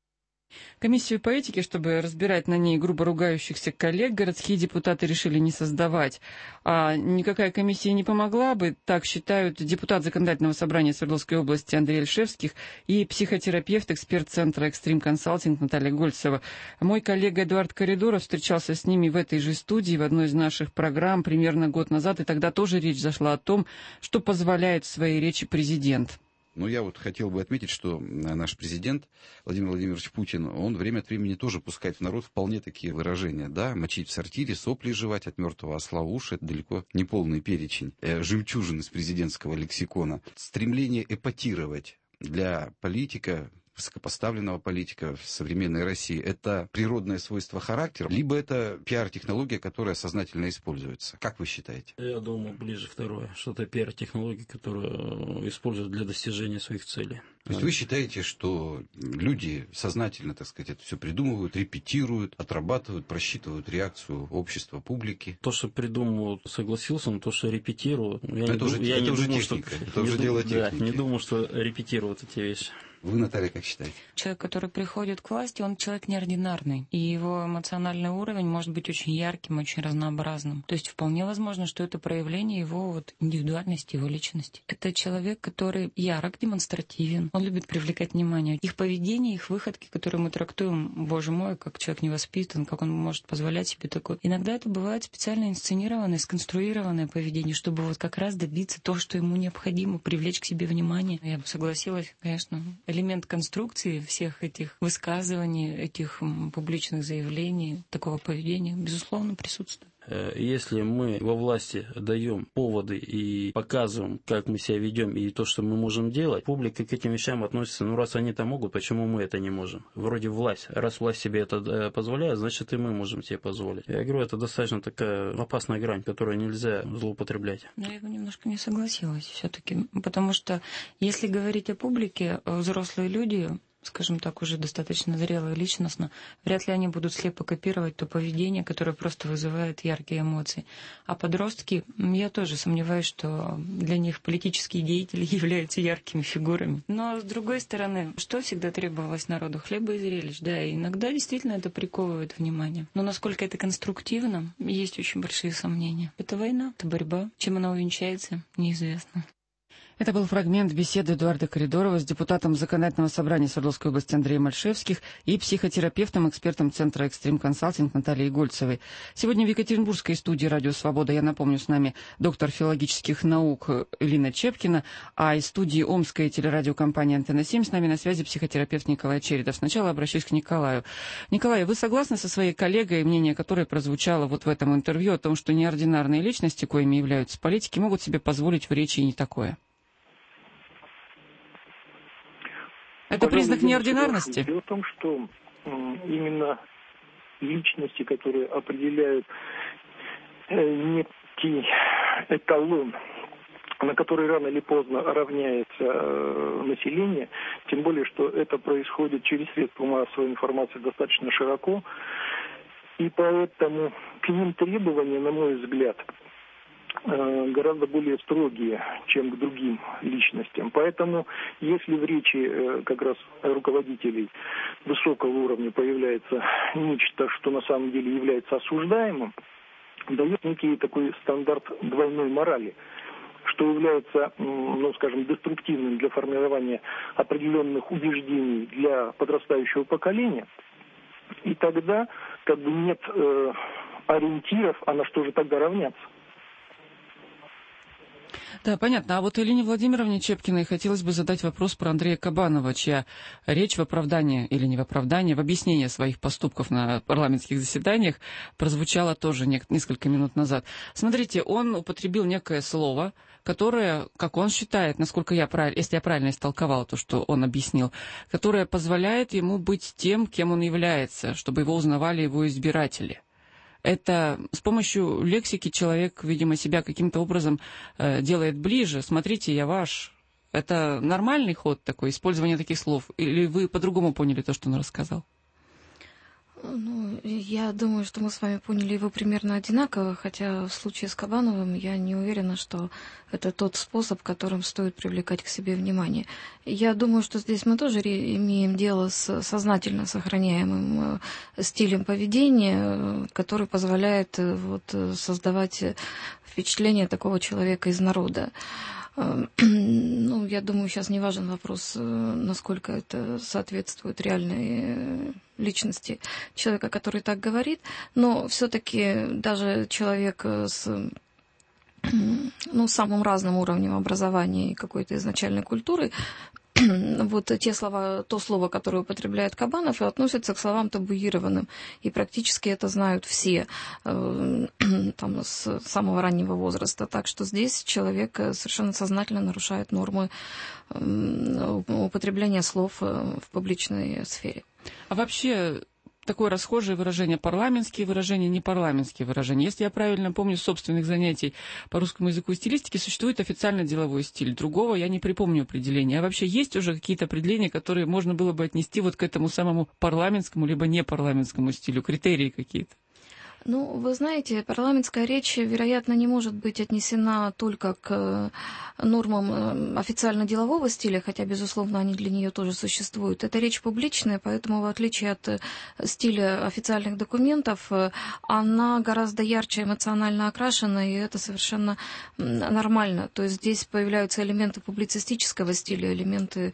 Комиссию по этике, чтобы разбирать на ней грубо ругающихся коллег, городские депутаты решили не создавать. А никакая комиссия не помогла бы, так считают депутат Законодательного собрания Свердловской области Андрей Альшевских и психотерапевт, эксперт Центра Экстрим Консалтинг Наталья Гольцева. Мой коллега Эдуард Коридоров встречался с ними в этой же студии, в одной из наших программ примерно год назад, и тогда тоже речь зашла о том, что позволяет в своей речи президент. Но я вот хотел бы отметить, что наш президент Владимир Владимирович Путин, он время от времени тоже пускает в народ вполне такие выражения. Да, мочить в сортире, сопли жевать, от мертвого осла уши, это далеко не полный перечень. Жемчужин из президентского лексикона. Стремление эпатировать для политика, высокопоставленного политика в современной России, это природное свойство характера, либо это пиар-технология, которая сознательно используется. Как вы считаете? Я думаю, ближе второе, что это пиар-технология, которую используют для достижения своих целей. То есть вы считаете, что люди сознательно, так сказать, это все придумывают, репетируют, отрабатывают, просчитывают реакцию общества, публики? То, что придумывают, согласился, но то, что репетируют... Это уже техника, это уже дело техники. Да, не думаю, что репетируют эти вещи. Вы, Наталья, как считаете? Человек, который приходит к власти, он человек неординарный. И его эмоциональный уровень может быть очень ярким, очень разнообразным. То есть вполне возможно, что это проявление его индивидуальности, его личности. Это человек, который ярок, демонстративен. Он любит привлекать внимание. Их поведение, их выходки, которые мы трактуем, боже мой, как человек невоспитан, как он может позволять себе такое. Иногда это бывает специально инсценированное, сконструированное поведение, чтобы как раз добиться того, что ему необходимо, привлечь к себе внимание. Я бы согласилась, конечно. Элемент конструкции всех этих высказываний, этих публичных заявлений, такого поведения, безусловно, присутствует. Если мы во власти даем поводы и показываем, как мы себя ведем и то, что мы можем делать, публика к этим вещам относится, раз они это могут, почему мы это не можем? Вроде власть. Раз власть себе это позволяет, значит и мы можем себе позволить. Я говорю, это достаточно такая опасная грань, которую нельзя злоупотреблять. Я бы немножко не согласилась все-таки, потому что если говорить о публике, взрослые люди, скажем так, уже достаточно зрело и личностно, вряд ли они будут слепо копировать то поведение, которое просто вызывает яркие эмоции. А подростки, я тоже сомневаюсь, что для них политические деятели являются яркими фигурами. Но, с другой стороны, что всегда требовалось народу? Хлеба и зрелищ. Да, и иногда действительно это приковывает внимание. Но насколько это конструктивно, есть очень большие сомнения. Это война, это борьба. Чем она увенчается, неизвестно. Это был фрагмент беседы Эдуарда Коридорова с депутатом Законодательного собрания Свердловской области Андреем Альшевских и психотерапевтом, экспертом Центра Экстрим Консалтинг Натальей Гольцевой. Сегодня в Екатеринбургской студии «Радио Свобода», я напомню, с нами доктор филологических наук Элина Чепкина, а из студии Омской телерадиокомпании «Антенна-7» с нами на связи психотерапевт Николай Чередов. Сначала обращусь к Николаю. Николай, вы согласны со своей коллегой, мнение которой прозвучало в этом интервью, о том, что неординарные личности, коими являются политики, могут себе позволить в речи и не такое? Это признак неординарности? Дело в том, что именно личности, которые определяют некий эталон, на который рано или поздно равняется население, тем более, что это происходит через средства массовой информации достаточно широко, и поэтому к ним требования, на мой взгляд, гораздо более строгие, чем к другим личностям. Поэтому, если в речи как раз руководителей высокого уровня появляется нечто, что на самом деле является осуждаемым, дает некий такой стандарт двойной морали, что является, скажем, деструктивным для формирования определенных убеждений для подрастающего поколения. И тогда нет ориентиров, а на что же тогда равняться. Да, понятно. А Елене Владимировне Чепкиной хотелось бы задать вопрос про Андрея Кабанова, чья речь в оправдании или не в оправдании, в объяснении своих поступков на парламентских заседаниях прозвучала тоже несколько минут назад. Смотрите, он употребил некое слово, которое, как он считает, насколько если я правильно истолковала то, что он объяснил, которое позволяет ему быть тем, кем он является, чтобы его узнавали его избиратели. Это с помощью лексики человек, видимо, себя каким-то образом делает ближе. Смотрите, я ваш. Это нормальный ход такой, использование таких слов? Или вы по-другому поняли то, что он рассказал? Ну, я думаю, что мы с вами поняли его примерно одинаково, хотя в случае с Кабановым я не уверена, что это тот способ, которым стоит привлекать к себе внимание. Я думаю, что здесь мы тоже имеем дело с сознательно сохраняемым стилем поведения, который позволяет создавать впечатление такого человека из народа. Ну, я думаю, сейчас не важен вопрос, насколько это соответствует реальной личности человека, который так говорит, но все-таки даже человек с самым разным уровнем образования и какой-то изначальной культуры, то слово, которое употребляет Кабанов, относится к словам табуированным. И практически это знают все с самого раннего возраста. Так что здесь человек совершенно сознательно нарушает нормы употребления слов в публичной сфере. А вообще такое расхожее выражение парламентские выражения, непарламентские выражения. Если я правильно помню с собственных занятий по русскому языку и стилистике, существует официально деловой стиль. Другого я не припомню определения. А вообще есть уже какие-то определения, которые можно было бы отнести к этому самому парламентскому либо непарламентскому стилю, критерии какие-то? Ну, вы знаете, парламентская речь, вероятно, не может быть отнесена только к нормам официально-делового стиля, хотя, безусловно, они для нее тоже существуют. Это речь публичная, поэтому, в отличие от стиля официальных документов, она гораздо ярче эмоционально окрашена, и это совершенно нормально. То есть здесь появляются элементы публицистического стиля, элементы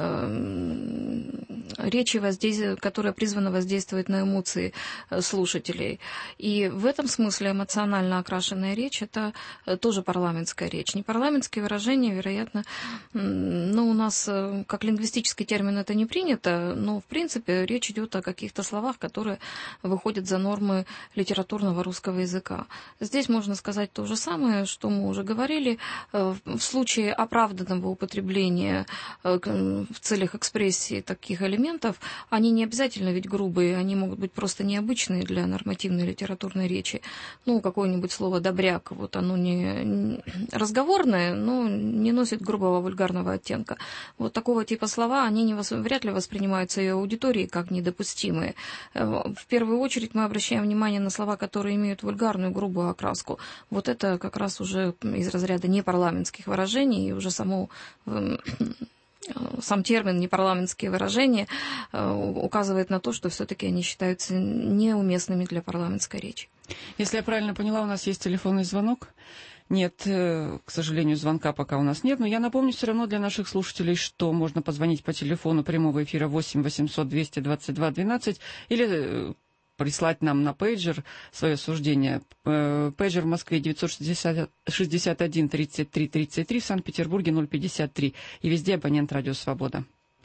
речи, которая призвана воздействовать на эмоции слушателей. И в этом смысле эмоционально окрашенная речь – это тоже парламентская речь. Непарламентские выражения, вероятно, у нас как лингвистический термин это не принято, но в принципе речь идет о каких-то словах, которые выходят за нормы литературного русского языка. Здесь можно сказать то же самое, что мы уже говорили. В случае оправданного употребления в целях экспрессии таких элементов, они не обязательно ведь грубые, они могут быть просто необычные для нормативной литературной речи. Какое-нибудь слово «добряк», оно не разговорное, но не носит грубого вульгарного оттенка. Такого типа слова, они вряд ли воспринимаются и аудиторией как недопустимые. В первую очередь мы обращаем внимание на слова, которые имеют вульгарную, грубую окраску. Это как раз уже из разряда непарламентских выражений, и уже сам термин «непарламентские выражения» указывает на то, что все-таки они считаются неуместными для парламентской речи. Если я правильно поняла, у нас есть телефонный звонок. Нет, к сожалению, звонка пока у нас нет, но я напомню все равно для наших слушателей, что можно позвонить по телефону прямого эфира 8 800 222 12 или прислать нам на пейджер свое суждение. Пейджер в Москве 961 33 33, в Санкт-Петербурге 053. И везде абонент «Радио Свобода».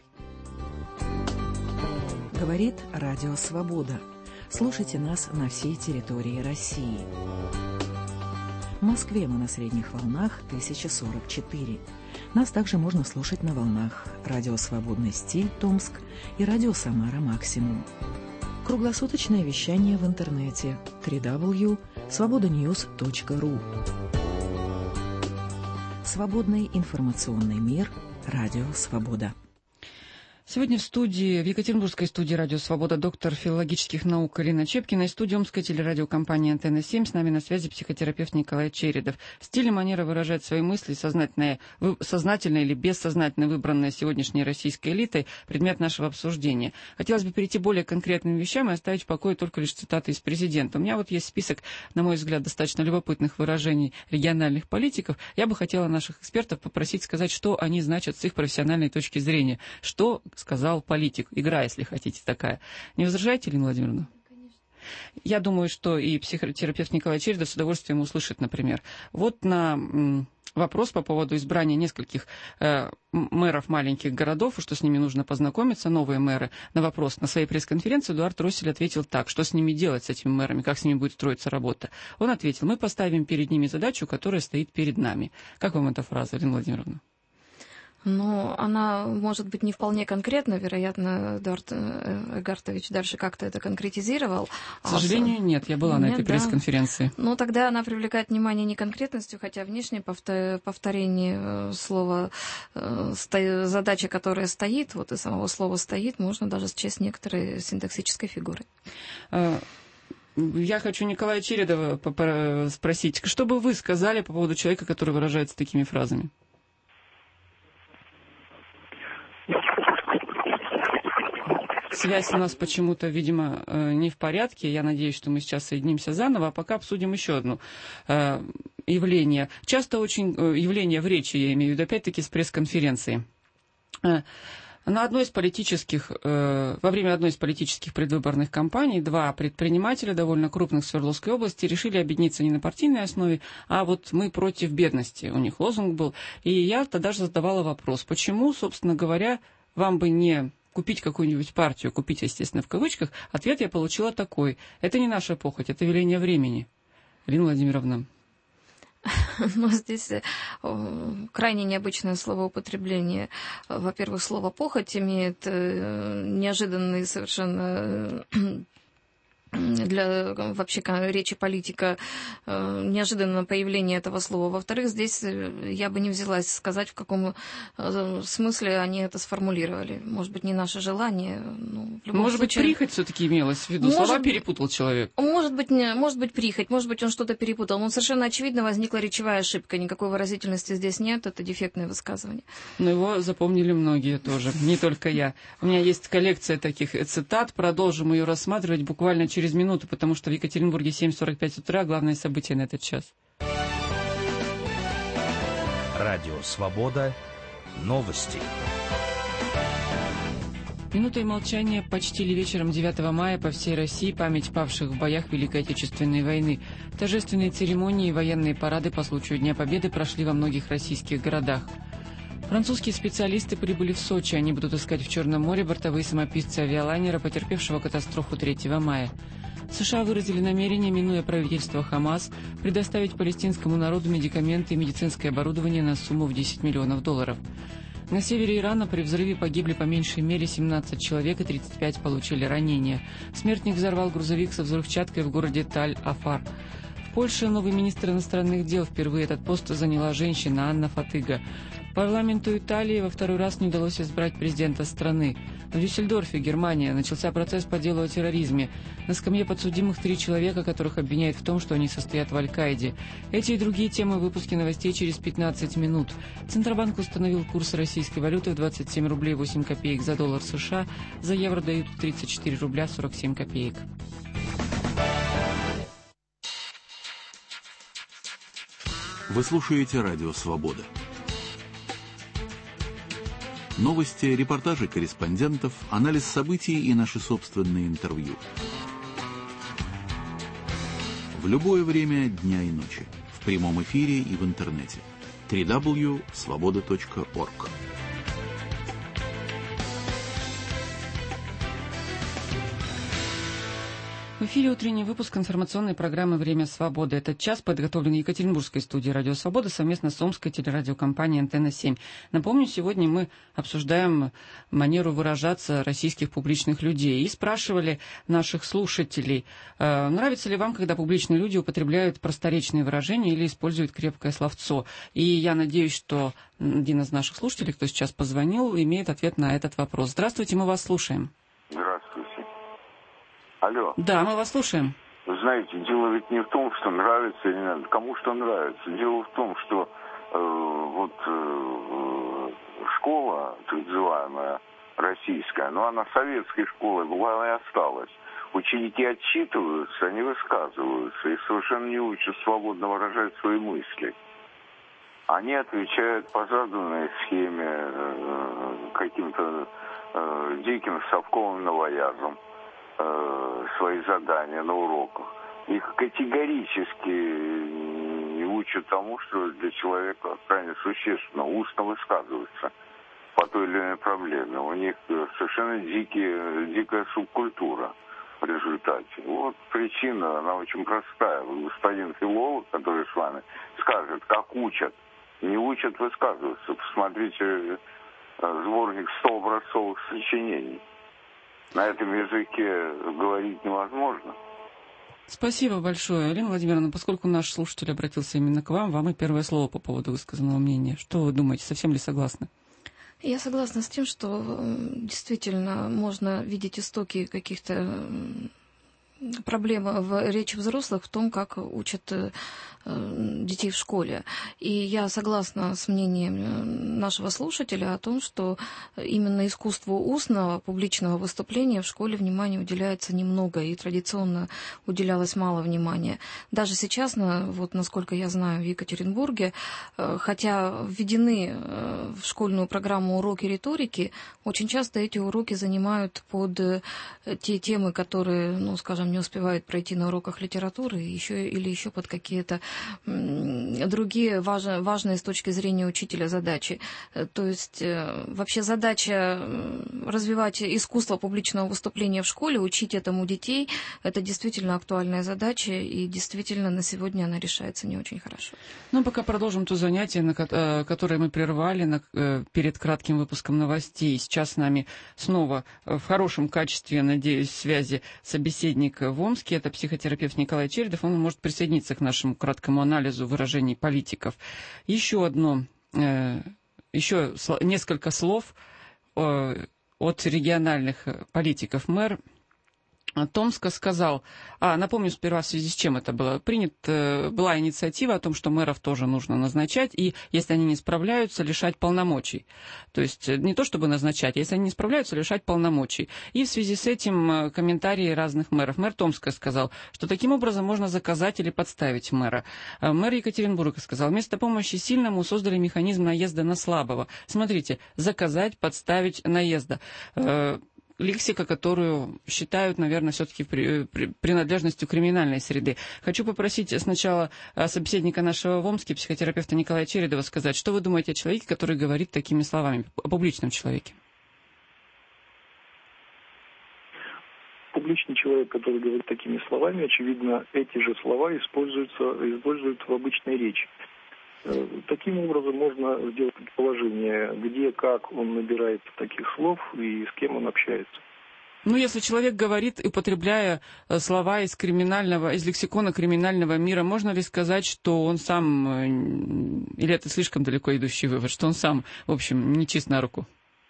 Говорит «Радио Свобода». Слушайте нас на всей территории России. В Москве мы на средних волнах 1044. Нас также можно слушать на волнах «Радио Свободный стиль» Томск и «Радио Самара Максимум». Круглосуточное вещание в интернете www.svobodanews.ru. Свободный информационный мир. Радио Свобода. Сегодня в Екатеринбургской студии «Радио Свобода» доктор филологических наук Ирина Чепкина и студия Омской телерадиокомпании «Антенна-7». С нами на связи психотерапевт Николай Чередов. Стиль и манера выражать свои мысли, сознательно или бессознательно выбранная сегодняшней российской элитой, предмет нашего обсуждения. Хотелось бы перейти к более конкретным вещам и оставить в покое только лишь цитаты из президента. У меня есть список, на мой взгляд, достаточно любопытных выражений региональных политиков. Я бы хотела наших экспертов попросить сказать, что они значат с их профессиональной точки зрения. Что сказал политик. Игра, если хотите, такая. Не возражаете, Ирина Владимировна? Конечно. Я думаю, что и психотерапевт Николай Чередов с удовольствием услышит, например. На вопрос по поводу избрания нескольких мэров маленьких городов, и что с ними нужно познакомиться, новые мэры, на вопрос на своей пресс-конференции Эдуард Россель ответил так: что с ними делать, с этими мэрами, как с ними будет строиться работа. Он ответил: мы поставим перед ними задачу, которая стоит перед нами. Как вам эта фраза, Ирина Владимировна? Но она может быть не вполне конкретна. Вероятно, Эдуард Эгартович дальше как-то это конкретизировал. К сожалению, нет. Я была на этой пресс-конференции. Но тогда она привлекает внимание не конкретностью, хотя внешнее повторение слова, задача, которая стоит, вот и самого слова «стоит», можно даже счесть некоторой синтаксической фигурой. Я хочу Николая Чередова спросить, что бы вы сказали по поводу человека, который выражается такими фразами? Связь у нас почему-то, видимо, не в порядке. Я надеюсь, что мы сейчас соединимся заново, а пока обсудим еще одно явление. Часто очень явление в речи, я имею в виду, опять-таки, с пресс-конференции. Во время одной из политических предвыборных кампаний два предпринимателя довольно крупных в Свердловской области решили объединиться не на партийной основе, а вот мы против бедности. У них лозунг был. И я тогда же задавала вопрос, почему, собственно говоря, вам бы не купить какую-нибудь партию, купить, естественно, в кавычках. Ответ я получила такой. Это не наша похоть, это веление времени. Ирина Владимировна. Но здесь крайне необычное словоупотребление. Во-первых, слово «похоть» имеет неожиданный совершенно для вообще речи политика неожиданное появление этого слова. Во-вторых, здесь я бы не взялась сказать, в каком смысле они это сформулировали. Может быть, не наше желание. Может быть, прихоть все-таки имелась в виду? Слова перепутал человек. Может быть, прихоть, может быть, он что-то перепутал. Но совершенно очевидно возникла речевая ошибка. Никакой выразительности здесь нет, это дефектное высказывание. Но его запомнили многие тоже, не только я. У меня есть коллекция таких цитат, продолжим ее рассматривать буквально через минуту, потому что в Екатеринбурге 7:45 утра, главное событие на этот час. Радио «Свобода». Новости. Минутой молчания почтили вечером 9 мая по всей России память павших в боях Великой Отечественной войны. Торжественные церемонии и военные парады по случаю Дня Победы прошли во многих российских городах. Французские специалисты прибыли в Сочи. Они будут искать в Черном море бортовые самописцы авиалайнера, потерпевшего катастрофу 3 мая. США выразили намерение, минуя правительство Хамас, предоставить палестинскому народу медикаменты и медицинское оборудование на сумму в $10 миллионов. На севере Ирана при взрыве погибли по меньшей мере 17 человек и 35 получили ранения. Смертник взорвал грузовик со взрывчаткой в городе Таль-Афар. В Польше новый министр иностранных дел. Впервые этот пост заняла женщина Анна Фатыга. Парламенту Италии во второй раз не удалось избрать президента страны. В Дюссельдорфе, Германия, начался процесс по делу о терроризме. На скамье подсудимых 3 человека, которых обвиняют в том, что они состоят в Аль-Каиде. Эти и другие темы в выпуске новостей через 15 минут. Центробанк установил курс российской валюты в 27 рублей 8 копеек за доллар США. За евро дают 34 рубля 47 копеек. Вы слушаете Радио «Свобода». Новости, репортажи корреспондентов, анализ событий и наши собственные интервью. В любое время дня и ночи. В прямом эфире и в интернете. www.svoboda.org. В эфире утренний выпуск информационной программы «Время свободы». Этот час подготовлен Екатеринбургской студией «Радио Свобода» совместно с Омской телерадиокомпанией «Антенна-7». Напомню, сегодня мы обсуждаем манеру выражаться российских публичных людей и спрашивали наших слушателей, нравится ли вам, когда публичные люди употребляют просторечные выражения или используют крепкое словцо. И я надеюсь, что один из наших слушателей, кто сейчас позвонил, имеет ответ на этот вопрос. Здравствуйте, мы вас слушаем. Здравствуйте. Алло. Да, мы вас слушаем. Вы знаете, дело ведь не в том, что нравится или не надо, кому что нравится. Дело в том, что школа, так называемая, российская, но она советской школой была и осталась. Ученики отчитываются, они высказываются и совершенно не учат свободно выражать свои мысли. Они отвечают по заданной схеме каким-то диким совковым новоязом свои задания на уроках. Их категорически не учат тому, что для человека крайне существенно устно высказываться по той или иной проблеме. У них совершенно дикая субкультура в результате. Вот причина, она очень простая. Господин филолог, который с вами, скажет, как учат не учат высказываться. Посмотрите сборник 100 образцовых сочинений. На этом языке говорить невозможно. Спасибо большое, Ирина Владимировна. Поскольку наш слушатель обратился именно к вам, вам и первое слово по поводу высказанного мнения. Что вы думаете, совсем ли согласны? Я согласна с тем, что действительно можно видеть истоки каких-то проблем в речи взрослых в том, как учат детей в школе. И я согласна с мнением нашего слушателя о том, что именно искусству устного публичного выступления в школе внимания уделяется немного, и традиционно уделялось мало внимания. Даже сейчас, вот насколько я знаю, в Екатеринбурге, хотя введены в школьную программу уроки риторики, очень часто эти уроки занимают под те темы, которые, ну, скажем, не успевают пройти на уроках литературы, или еще под какие-то другие важные с точки зрения учителя задачи. То есть вообще задача развивать искусство публичного выступления в школе, учить этому детей, это действительно актуальная задача, и действительно на сегодня она решается не очень хорошо. Ну, пока продолжим то занятие, которое мы прервали перед кратким выпуском новостей. Сейчас с нами снова в хорошем качестве, надеюсь, связи собеседник в Омске. Это психотерапевт Николай Чередов. Он может присоединиться к нашему краткому анализу выражений политиков. Еще несколько слов от региональных политиков. Мэр Томска сказал, напомню сперва, в связи с чем это было, была инициатива о том, что мэров тоже нужно назначать, и если они не справляются, лишать полномочий. То есть не то чтобы назначать, если они не справляются, лишать полномочий. И в связи с этим комментарии разных мэров. Мэр Томска сказал, что таким образом можно заказать или подставить мэра. Мэр Екатеринбурга сказал, вместо помощи сильному создали механизм наезда на слабого. Смотрите, заказать, подставить, наезда. Лексика, которую считают, наверное, все-таки принадлежностью криминальной среды. Хочу попросить сначала собеседника нашего в Омске, психотерапевта Николая Чередова, сказать, что вы думаете о человеке, который говорит такими словами, о публичном человеке? Публичный человек, который говорит такими словами, очевидно, эти же слова используют в обычной речи. Таким образом можно сделать предположение, где, как он набирает таких слов и с кем он общается. Ну, если человек говорит, употребляя слова из лексикона криминального мира, можно ли сказать, что он сам, или это слишком далеко идущий вывод, что он сам, в общем, не чист на руку?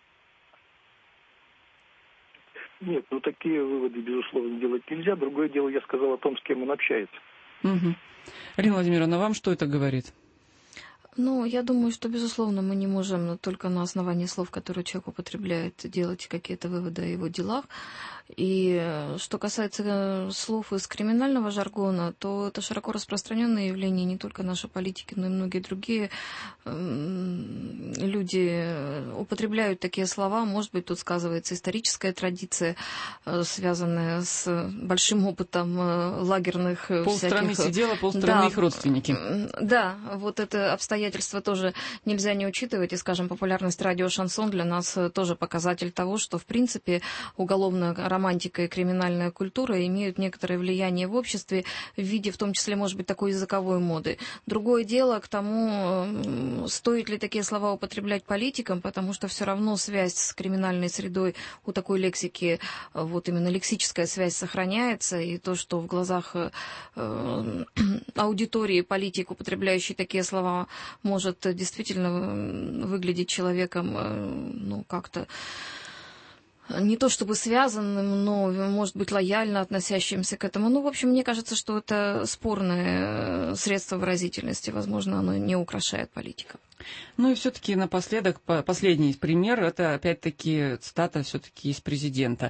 Нет, такие выводы, безусловно, делать нельзя. Другое дело, я сказал о том, с кем он общается. Угу. Ирина Владимировна, вам что это говорит? Ну, я думаю, что, безусловно, мы не можем только на основании слов, которые человек употребляет, делать какие-то выводы о его делах. И что касается слов из криминального жаргона, то это широко распространенное явление не только нашей политики, но и многие другие люди употребляют такие слова. Может быть, тут сказывается историческая традиция, связанная с большим опытом лагерных полстраны всяких... сидела, полстраны их родственники. Да, вот это обстоятельство тоже нельзя не учитывать. И, скажем, популярность радио «Шансон» для нас тоже показатель того, что, в принципе, уголовная романтика и криминальная культура имеют некоторое влияние в обществе в виде, в том числе, может быть, такой языковой моды. Другое дело к тому, стоит ли такие слова употреблять политикам, потому что все равно связь с криминальной средой у такой лексики, вот именно лексическая связь сохраняется, и то, что в глазах аудитории политик, употребляющий такие слова, может действительно выглядеть человеком, как-то не то чтобы связанным, но, может быть, лояльно относящимся к этому. В общем, мне кажется, что это спорное средство выразительности. Возможно, оно не украшает политиков. Ну и все-таки напоследок, последний пример, это опять-таки цитата все-таки из президента.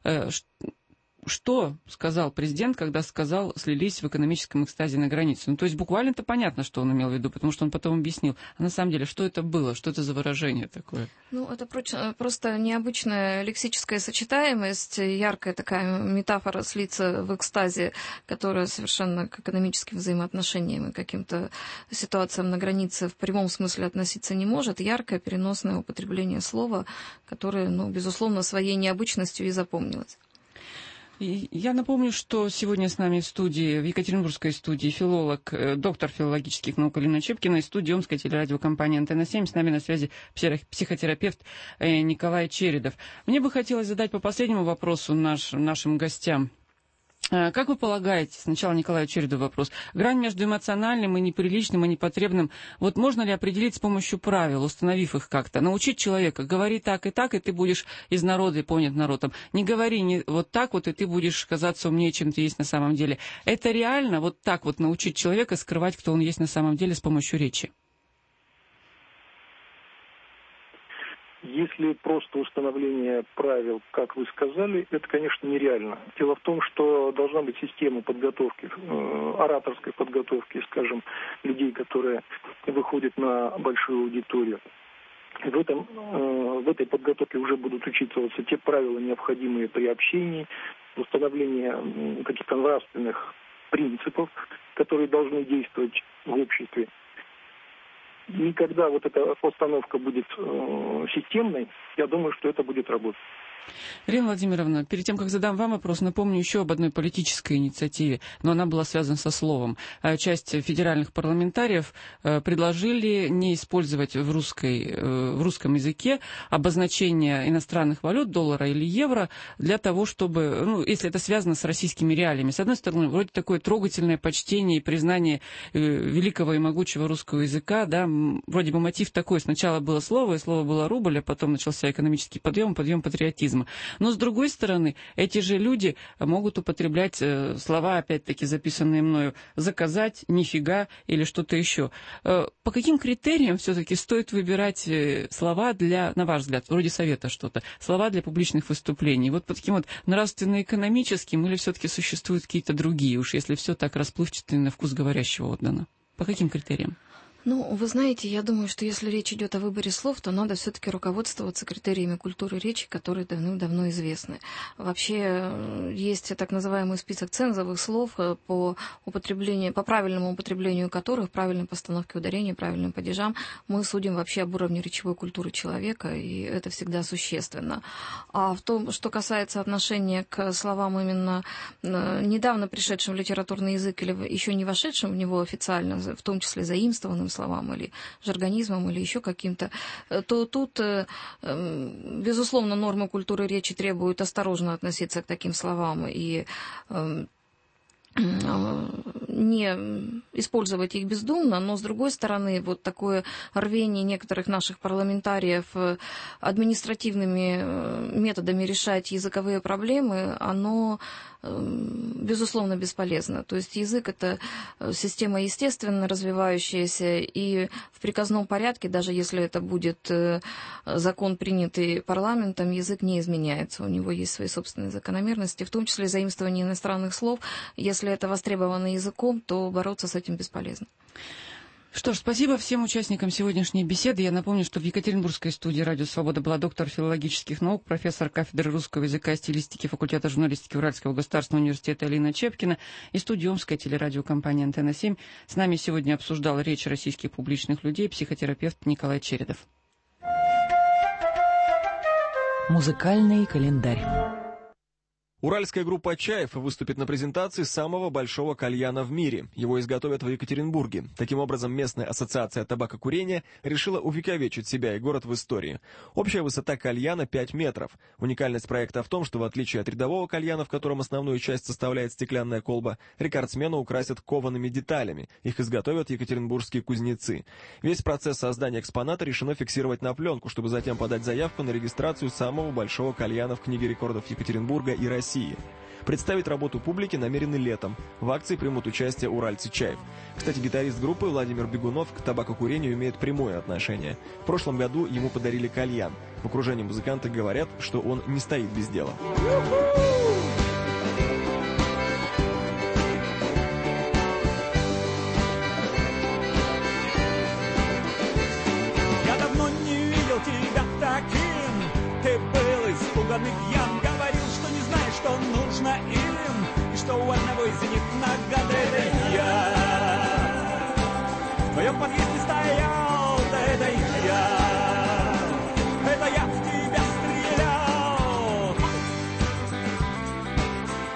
Что сказал президент, когда сказал, слились в экономическом экстазе на границе? То есть буквально-то понятно, что он имел в виду, потому что он потом объяснил. А на самом деле, что это было? Что это за выражение такое? Это просто необычная лексическая сочетаемость, яркая такая метафора слиться в экстазе, которая совершенно к экономическим взаимоотношениям и каким-то ситуациям на границе в прямом смысле относиться не может. Яркое переносное употребление слова, которое, безусловно, своей необычностью и запомнилось. И я напомню, что сегодня с нами в студии, в Екатеринбургской студии, филолог, доктор филологических наук Алина Чепкина, из студии Омской телерадиокомпании «Антенна-7». С нами на связи психотерапевт Николай Чередов. Мне бы хотелось задать по последнему вопросу нашим гостям. Как вы полагаете, сначала Николаю Чередову вопрос, грань между эмоциональным и неприличным, и непотребным, вот можно ли определить с помощью правил, установив их как-то? Научить человека, говори так, и ты будешь из народа и понят народом. Не говори вот так вот, и ты будешь казаться умнее, чем ты есть на самом деле. Это реально вот так вот научить человека скрывать, кто он есть на самом деле с помощью речи? Если просто установление правил, как вы сказали, это, конечно, нереально. Дело в том, что должна быть система подготовки, ораторской подготовки, скажем, людей, которые выходят на большую аудиторию. В этой подготовке уже будут учитываться те правила, необходимые при общении, установление каких-то нравственных принципов, которые должны действовать в обществе. И когда вот эта постановка будет системной, я думаю, что это будет работать. Ирина Владимировна, перед тем, как задам вам вопрос, напомню еще об одной политической инициативе, но она была связана со словом. Часть федеральных парламентариев предложили не использовать в русском языке обозначение иностранных валют, доллара или евро, для того, чтобы, если это связано с российскими реалиями. С одной стороны, вроде такое трогательное почтение и признание великого и могучего русского языка, да, вроде бы мотив такой. Сначала было слово, и слово было рубль, а потом начался экономический подъем патриотизма. Но, с другой стороны, эти же люди могут употреблять слова, опять-таки, записанные мною, заказать, нифига или что-то еще. По каким критериям все-таки стоит выбирать слова для, на ваш взгляд, вроде совета что-то, слова для публичных выступлений? Вот по таким вот нравственно-экономическим или все-таки существуют какие-то другие, уж если все так расплывчато и на вкус говорящего отдано? По каким критериям? Вы знаете, я думаю, что если речь идет о выборе слов, то надо все-таки руководствоваться критериями культуры речи, которые давным-давно известны. Вообще есть так называемый список цензовых слов, по правильному употреблению которых, правильной постановке ударения, правильным падежам, мы судим вообще об уровне речевой культуры человека, и это всегда существенно. А в том, что касается отношения к словам именно недавно пришедшим в литературный язык или еще не вошедшим в него официально, в том числе заимствованным словам или жаргонизмом или еще каким-то, то тут, безусловно, нормы культуры речи требуют осторожно относиться к таким словам и не использовать их бездумно, но, с другой стороны, вот такое рвение некоторых наших парламентариев административными методами решать языковые проблемы, оно, безусловно, бесполезно. То есть язык — это система естественно развивающаяся, и в приказном порядке, даже если это будет закон, принятый парламентом, язык не изменяется. У него есть свои собственные закономерности, в том числе заимствование иностранных слов. Если это востребовано языком, то бороться с этим бесполезно. Что ж, спасибо всем участникам сегодняшней беседы. Я напомню, что в Екатеринбургской студии «Радио Свобода» была доктор филологических наук, профессор кафедры русского языка и стилистики факультета журналистики Уральского государственного университета Алина Чепкина и студии Омской телерадиокомпании «Антенна-7». С нами сегодня обсуждал речь российских публичных людей психотерапевт Николай Чередов. Музыкальный календарь. Уральская группа «Чаев» выступит на презентации самого большого кальяна в мире. Его изготовят в Екатеринбурге. Таким образом, местная ассоциация табакокурения решила увековечить себя и город в истории. Общая высота кальяна 5 метров. Уникальность проекта в том, что в отличие от рядового кальяна, в котором основную часть составляет стеклянная колба, рекордсмена украсят коваными деталями. Их изготовят екатеринбургские кузнецы. Весь процесс создания экспоната решено фиксировать на пленку, чтобы затем подать заявку на регистрацию самого большого кальяна в Книге рекордов Екатеринбурга и России. Представить работу публике намерены летом. В акции примут участие уральцы «Чаев». Кстати, гитарист группы Владимир Бегунов к табакокурению имеет прямое отношение. В прошлом году ему подарили кальян. В окружении музыканты говорят, что он не стоит без дела. Я давно не видел тебя таким. Ты был испуганный пьян. Что нужно им, и что у одного из них нагада. Это я. В твоем подъезде стоял, да это я. Это я в тебя стрелял.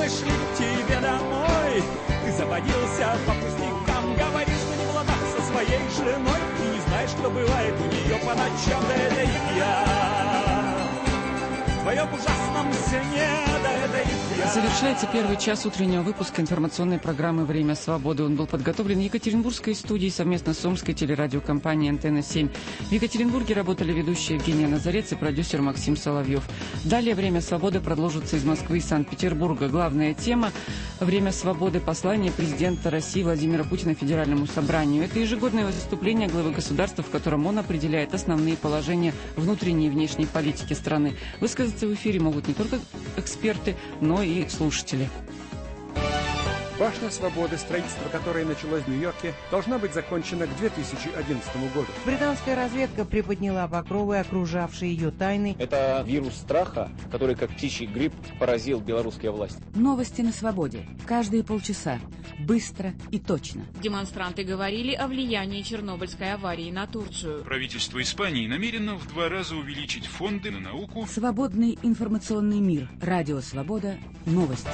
пришли к тебе домой. Ты заводился по пустякам, говоришь, что не в ладах со своей женой. И не знаешь, что бывает у нее по ночам. Да это и я в твоем ужасном сне, да это и я. Завершается первый час утреннего выпуска информационной программы «Время свободы». Он был подготовлен в Екатеринбургской студии совместно с Омской телерадиокомпанией «Антенна-7». В Екатеринбурге работали ведущие Евгения Назарец и продюсер Максим Соловьев. Далее «Время свободы» продолжится из Москвы и Санкт-Петербурга. Главная тема «Время свободы» — послание президента России Владимира Путина Федеральному собранию. Это ежегодное выступление главы государства, в котором он определяет основные положения внутренней и внешней политики страны. Высказаться в эфире могут не только эксперты, но и слушатели. Башня свободы, строительство которой началось в Нью-Йорке, должна быть закончена к 2011 году. Британская разведка приподняла покровы, окружавшие ее тайны. Это вирус страха, который, как птичий грипп, поразил белорусские власти. Новости на свободе. Каждые полчаса. Быстро и точно. Демонстранты говорили о влиянии Чернобыльской аварии на Турцию. Правительство Испании намерено в 2 раза увеличить фонды на науку. Свободный информационный мир. Радио Свобода. Новости.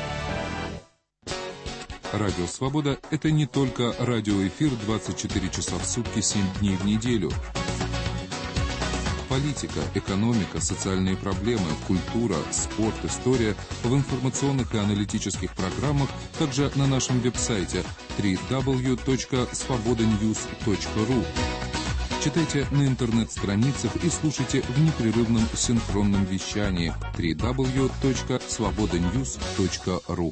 Радио «Свобода» — это не только радиоэфир 24 часа в сутки, 7 дней в неделю. Политика, экономика, социальные проблемы, культура, спорт, история в информационных и аналитических программах, также на нашем веб-сайте www.svobodanews.ru. Читайте на интернет-страницах и слушайте в непрерывном синхронном вещании www.svobodanews.ru.